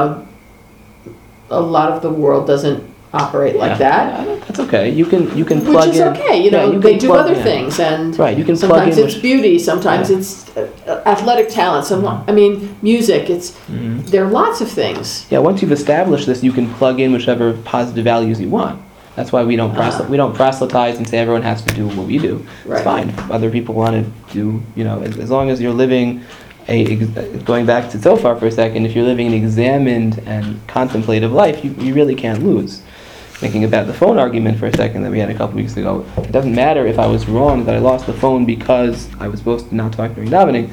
Speaker 3: a lot of the world doesn't operate like that.
Speaker 1: Yeah, that's okay. You can plug in...
Speaker 3: Which is okay,
Speaker 1: Yeah, you
Speaker 3: they
Speaker 1: can
Speaker 3: do
Speaker 1: plug
Speaker 3: other
Speaker 1: in.
Speaker 3: things, and
Speaker 1: Right, you can plug
Speaker 3: sometimes
Speaker 1: in...
Speaker 3: it's beauty, sometimes it's athletic talent, I mean, music, there are lots of things.
Speaker 1: Yeah, once you've established this, you can plug in whichever positive values you want. That's why we don't proselytize and say everyone has to do what we do.
Speaker 3: Right.
Speaker 1: It's fine. If other people want to do, as long as you're living going back to Zohar for a second, if you're living an examined and contemplative life, you really can't lose. Thinking about the phone argument for a second that we had a couple weeks ago, it doesn't matter if I was wrong that I lost the phone because I was supposed to not talk during davening.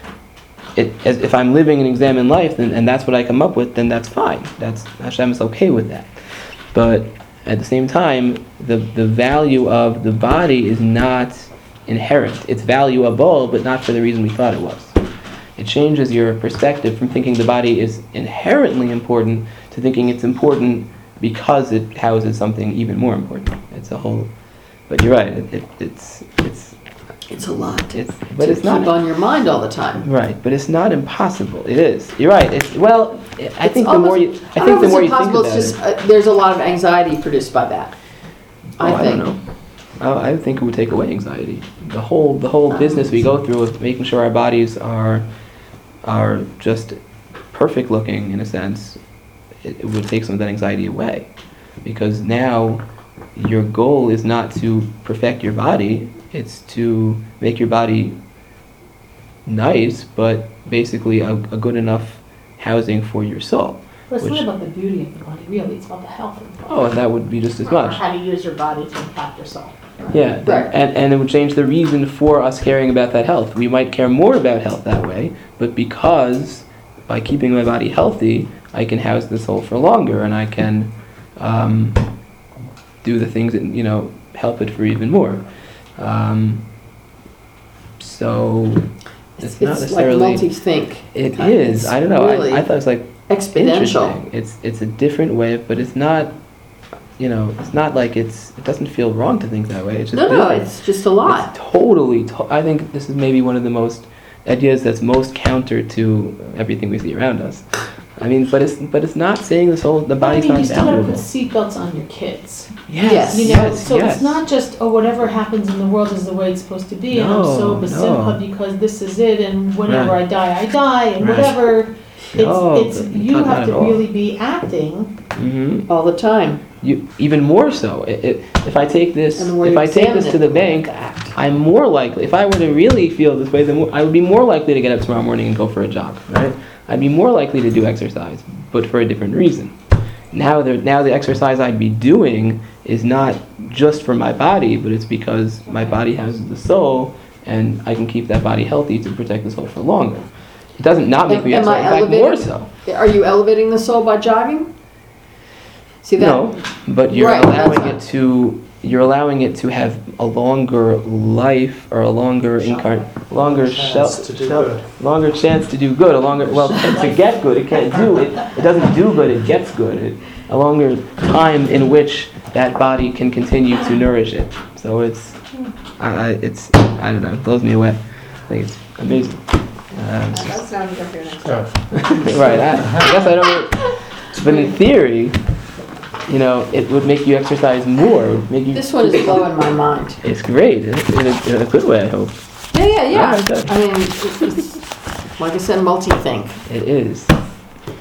Speaker 1: If I'm living an examined life and that's what I come up with, then that's fine. Hashem is okay with that. But at the same time, the value of the body is not inherent. It's valuable, but not for the reason we thought it was. It changes your perspective from thinking the body is inherently important to thinking it's important because it houses something even more important. It's a whole... But you're right, it's
Speaker 3: It's a lot
Speaker 1: but
Speaker 3: to
Speaker 1: it's not...
Speaker 3: keep on your mind all the time.
Speaker 1: Right, but it's not impossible. It is. You're right. I think the more you think
Speaker 3: impossible,
Speaker 1: about
Speaker 3: it's
Speaker 1: it...
Speaker 3: just there's a lot of anxiety produced by that.
Speaker 1: I don't know. I think it would take away anxiety. The whole business we go through of making sure our bodies are just perfect looking in a sense, it would take some of that anxiety away. Because now your goal is not to perfect your body, it's to make your body nice, but basically a good enough housing for your soul.
Speaker 6: But it's not about the beauty of the body, really. It's about the health of the body.
Speaker 1: Oh, and that would be just as
Speaker 6: Or
Speaker 1: much.
Speaker 6: how to use your body to impact yourself.
Speaker 1: Yeah,
Speaker 3: Right.
Speaker 1: and it would change the reason for us caring about that health. We might care more about health that way, but because by keeping my body healthy, I can house the soul for longer, and I can do the things that help it for even more. So it's not
Speaker 3: It's like
Speaker 1: necessarily.
Speaker 3: multi-think.
Speaker 1: It is. I don't know.
Speaker 3: Really
Speaker 1: I thought it was like
Speaker 3: exponential.
Speaker 1: interesting. It's a different way, but it's not. It's not like it doesn't feel wrong to think that way. It's just
Speaker 3: No,
Speaker 1: different.
Speaker 3: it's just a lot.
Speaker 1: It's totally. I think this is maybe one of the most ideas that's most counter to everything we see around us. I mean, but it's not saying the body's
Speaker 2: you
Speaker 1: not
Speaker 2: still gotta
Speaker 1: valuable.
Speaker 2: put seatbelts on your kids.
Speaker 3: Yes.
Speaker 2: So it's not just, whatever happens in the world is the way it's supposed to be, and I'm so
Speaker 1: No,
Speaker 2: besimcha
Speaker 1: no.
Speaker 2: because this is it, and whenever
Speaker 1: Right.
Speaker 2: I die, and
Speaker 1: Right.
Speaker 2: whatever.
Speaker 1: No,
Speaker 2: It's
Speaker 1: but
Speaker 2: you
Speaker 1: not
Speaker 2: have
Speaker 1: at
Speaker 2: to
Speaker 1: all.
Speaker 2: really be acting.
Speaker 1: Mm-hmm.
Speaker 3: All the time.
Speaker 1: You even more so. If I take this,
Speaker 3: And the more
Speaker 1: if
Speaker 3: you
Speaker 1: I take
Speaker 3: examine
Speaker 1: this
Speaker 3: it,
Speaker 1: to the
Speaker 3: the more you
Speaker 1: bank,
Speaker 3: have to act.
Speaker 1: I'm more likely. If I were to really feel this way, then I would be more likely to get up tomorrow morning and go for a jog. Right? I'd be more likely to do exercise, but for a different reason. Now the exercise I'd be doing is not just for my body, but it's because my body houses the soul, and I can keep that body healthy to protect the soul for longer. It doesn't not make me
Speaker 3: Am I
Speaker 1: exercise. In fact, more so.
Speaker 3: Are you elevating the soul by jogging? See that?
Speaker 1: No, but you're
Speaker 3: Right,
Speaker 1: allowing
Speaker 3: that's
Speaker 1: you're allowing it to have a longer life or a longer longer
Speaker 4: Chance to do good.
Speaker 1: longer chance to do good, to get good. It can't do it. It doesn't do good. It gets good. A longer time in which that body can continue to nourish it. So I don't know. It blows me away. I think it's amazing.
Speaker 6: That's not good for your next
Speaker 4: Yeah.
Speaker 1: Right. I guess I don't. But in theory, it would make you exercise more. It would make you.
Speaker 3: This one is blowing my mind.
Speaker 1: It's great in a good way, I hope.
Speaker 3: Yeah.
Speaker 1: Alright, good.
Speaker 3: I mean, it's like I said, multi-think.
Speaker 1: It is.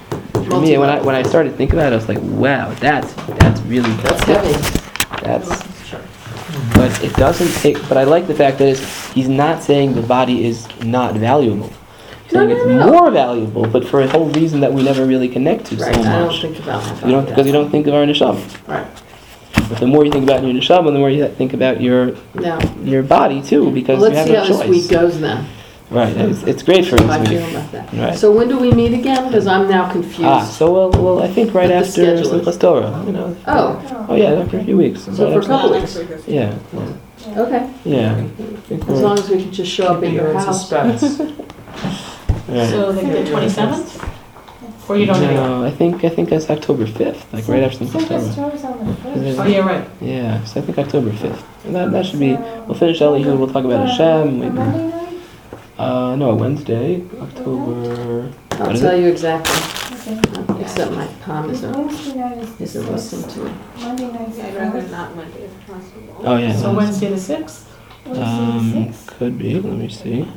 Speaker 1: for me, when I started thinking about it, I was like, wow, that's really
Speaker 3: That's heavy.
Speaker 1: That's. But it doesn't take. But I like the fact that he's not saying the body is not valuable. He's saying it's more valuable, but for a whole reason that we never really connect to
Speaker 3: Right,
Speaker 1: so much.
Speaker 3: I don't think about that.
Speaker 1: Because you don't think of our neshama.
Speaker 3: Right.
Speaker 1: But the more you think about your neshama, the more you think about your body too, because
Speaker 3: Well,
Speaker 1: you
Speaker 3: let's
Speaker 1: have
Speaker 3: see
Speaker 1: no
Speaker 3: how
Speaker 1: choice.
Speaker 3: this week goes then.
Speaker 1: Right. It's great for
Speaker 3: How I
Speaker 1: this
Speaker 3: feel
Speaker 1: week.
Speaker 3: about that.
Speaker 1: Right.
Speaker 3: So when do we meet again? Because I'm now confused.
Speaker 1: So well, I think right
Speaker 3: The
Speaker 1: after
Speaker 3: schedule is-
Speaker 1: Simchas Torah, you know.
Speaker 3: Oh,
Speaker 1: Oh yeah, after a few weeks.
Speaker 3: so for a couple weeks.
Speaker 1: Yeah.
Speaker 3: Okay.
Speaker 1: Yeah. I think
Speaker 3: As
Speaker 1: we're-
Speaker 3: long as we can just show up in your
Speaker 4: in
Speaker 3: house.
Speaker 4: suspense.
Speaker 1: right.
Speaker 2: So like the 27th? Or you don't know?
Speaker 1: No, I think that's October 5th, like right after Simchas Torah.
Speaker 2: Oh, yeah, right.
Speaker 1: Yeah, so I think October 5th. And that should be, we'll finish Elihu, we'll talk about Hashem, maybe. No, Wednesday, October,
Speaker 3: I'll
Speaker 1: what is
Speaker 3: tell
Speaker 1: it?
Speaker 3: you exactly. Except my palm isn't listening to me.
Speaker 6: I'd rather not Monday if possible.
Speaker 1: Oh, yeah.
Speaker 2: So
Speaker 1: no,
Speaker 2: Wednesday the 6th?
Speaker 1: could be, let me see.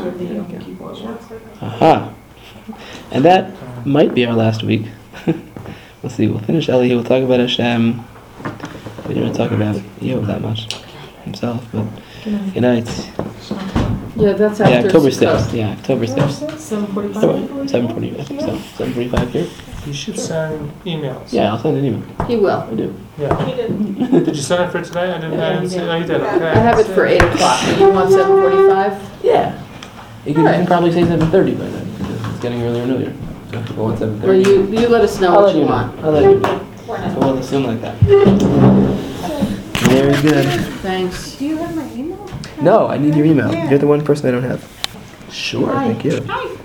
Speaker 1: Aha. And that might be our last week. We'll see, we'll finish Elihu, we'll talk about Hashem. We didn't talk about Yov that much himself, but good night.
Speaker 3: Yeah, that's
Speaker 1: Yeah,
Speaker 3: after
Speaker 1: October
Speaker 3: Sukkot.
Speaker 1: 6th, yeah, October 6th.
Speaker 2: 7:45?
Speaker 1: 7:40, I think so, 7:45 here?
Speaker 4: You should send emails.
Speaker 1: Yeah, I'll send an email,
Speaker 3: He will.
Speaker 1: I do.
Speaker 4: Yeah.
Speaker 6: He did.
Speaker 4: Did you send it for today? I didn't see. Oh, you did. Okay.
Speaker 3: I have it for 8 o'clock. You want 7:45?
Speaker 1: Yeah. You can
Speaker 3: Alright.
Speaker 1: probably say 7:30 by then, because it's getting earlier and earlier. So if you want 7:30.
Speaker 3: Or you let us know
Speaker 1: I'll
Speaker 3: what
Speaker 1: let
Speaker 3: you
Speaker 1: you know.
Speaker 3: want.
Speaker 1: I'll let you know.
Speaker 6: We're
Speaker 1: So
Speaker 6: not.
Speaker 1: we'll assume like that. Very good.
Speaker 3: Thanks.
Speaker 6: Do you have my email?
Speaker 1: No, I need your email. You're the one person I don't have. Sure,
Speaker 3: Hi.
Speaker 1: thank you.
Speaker 6: Hi.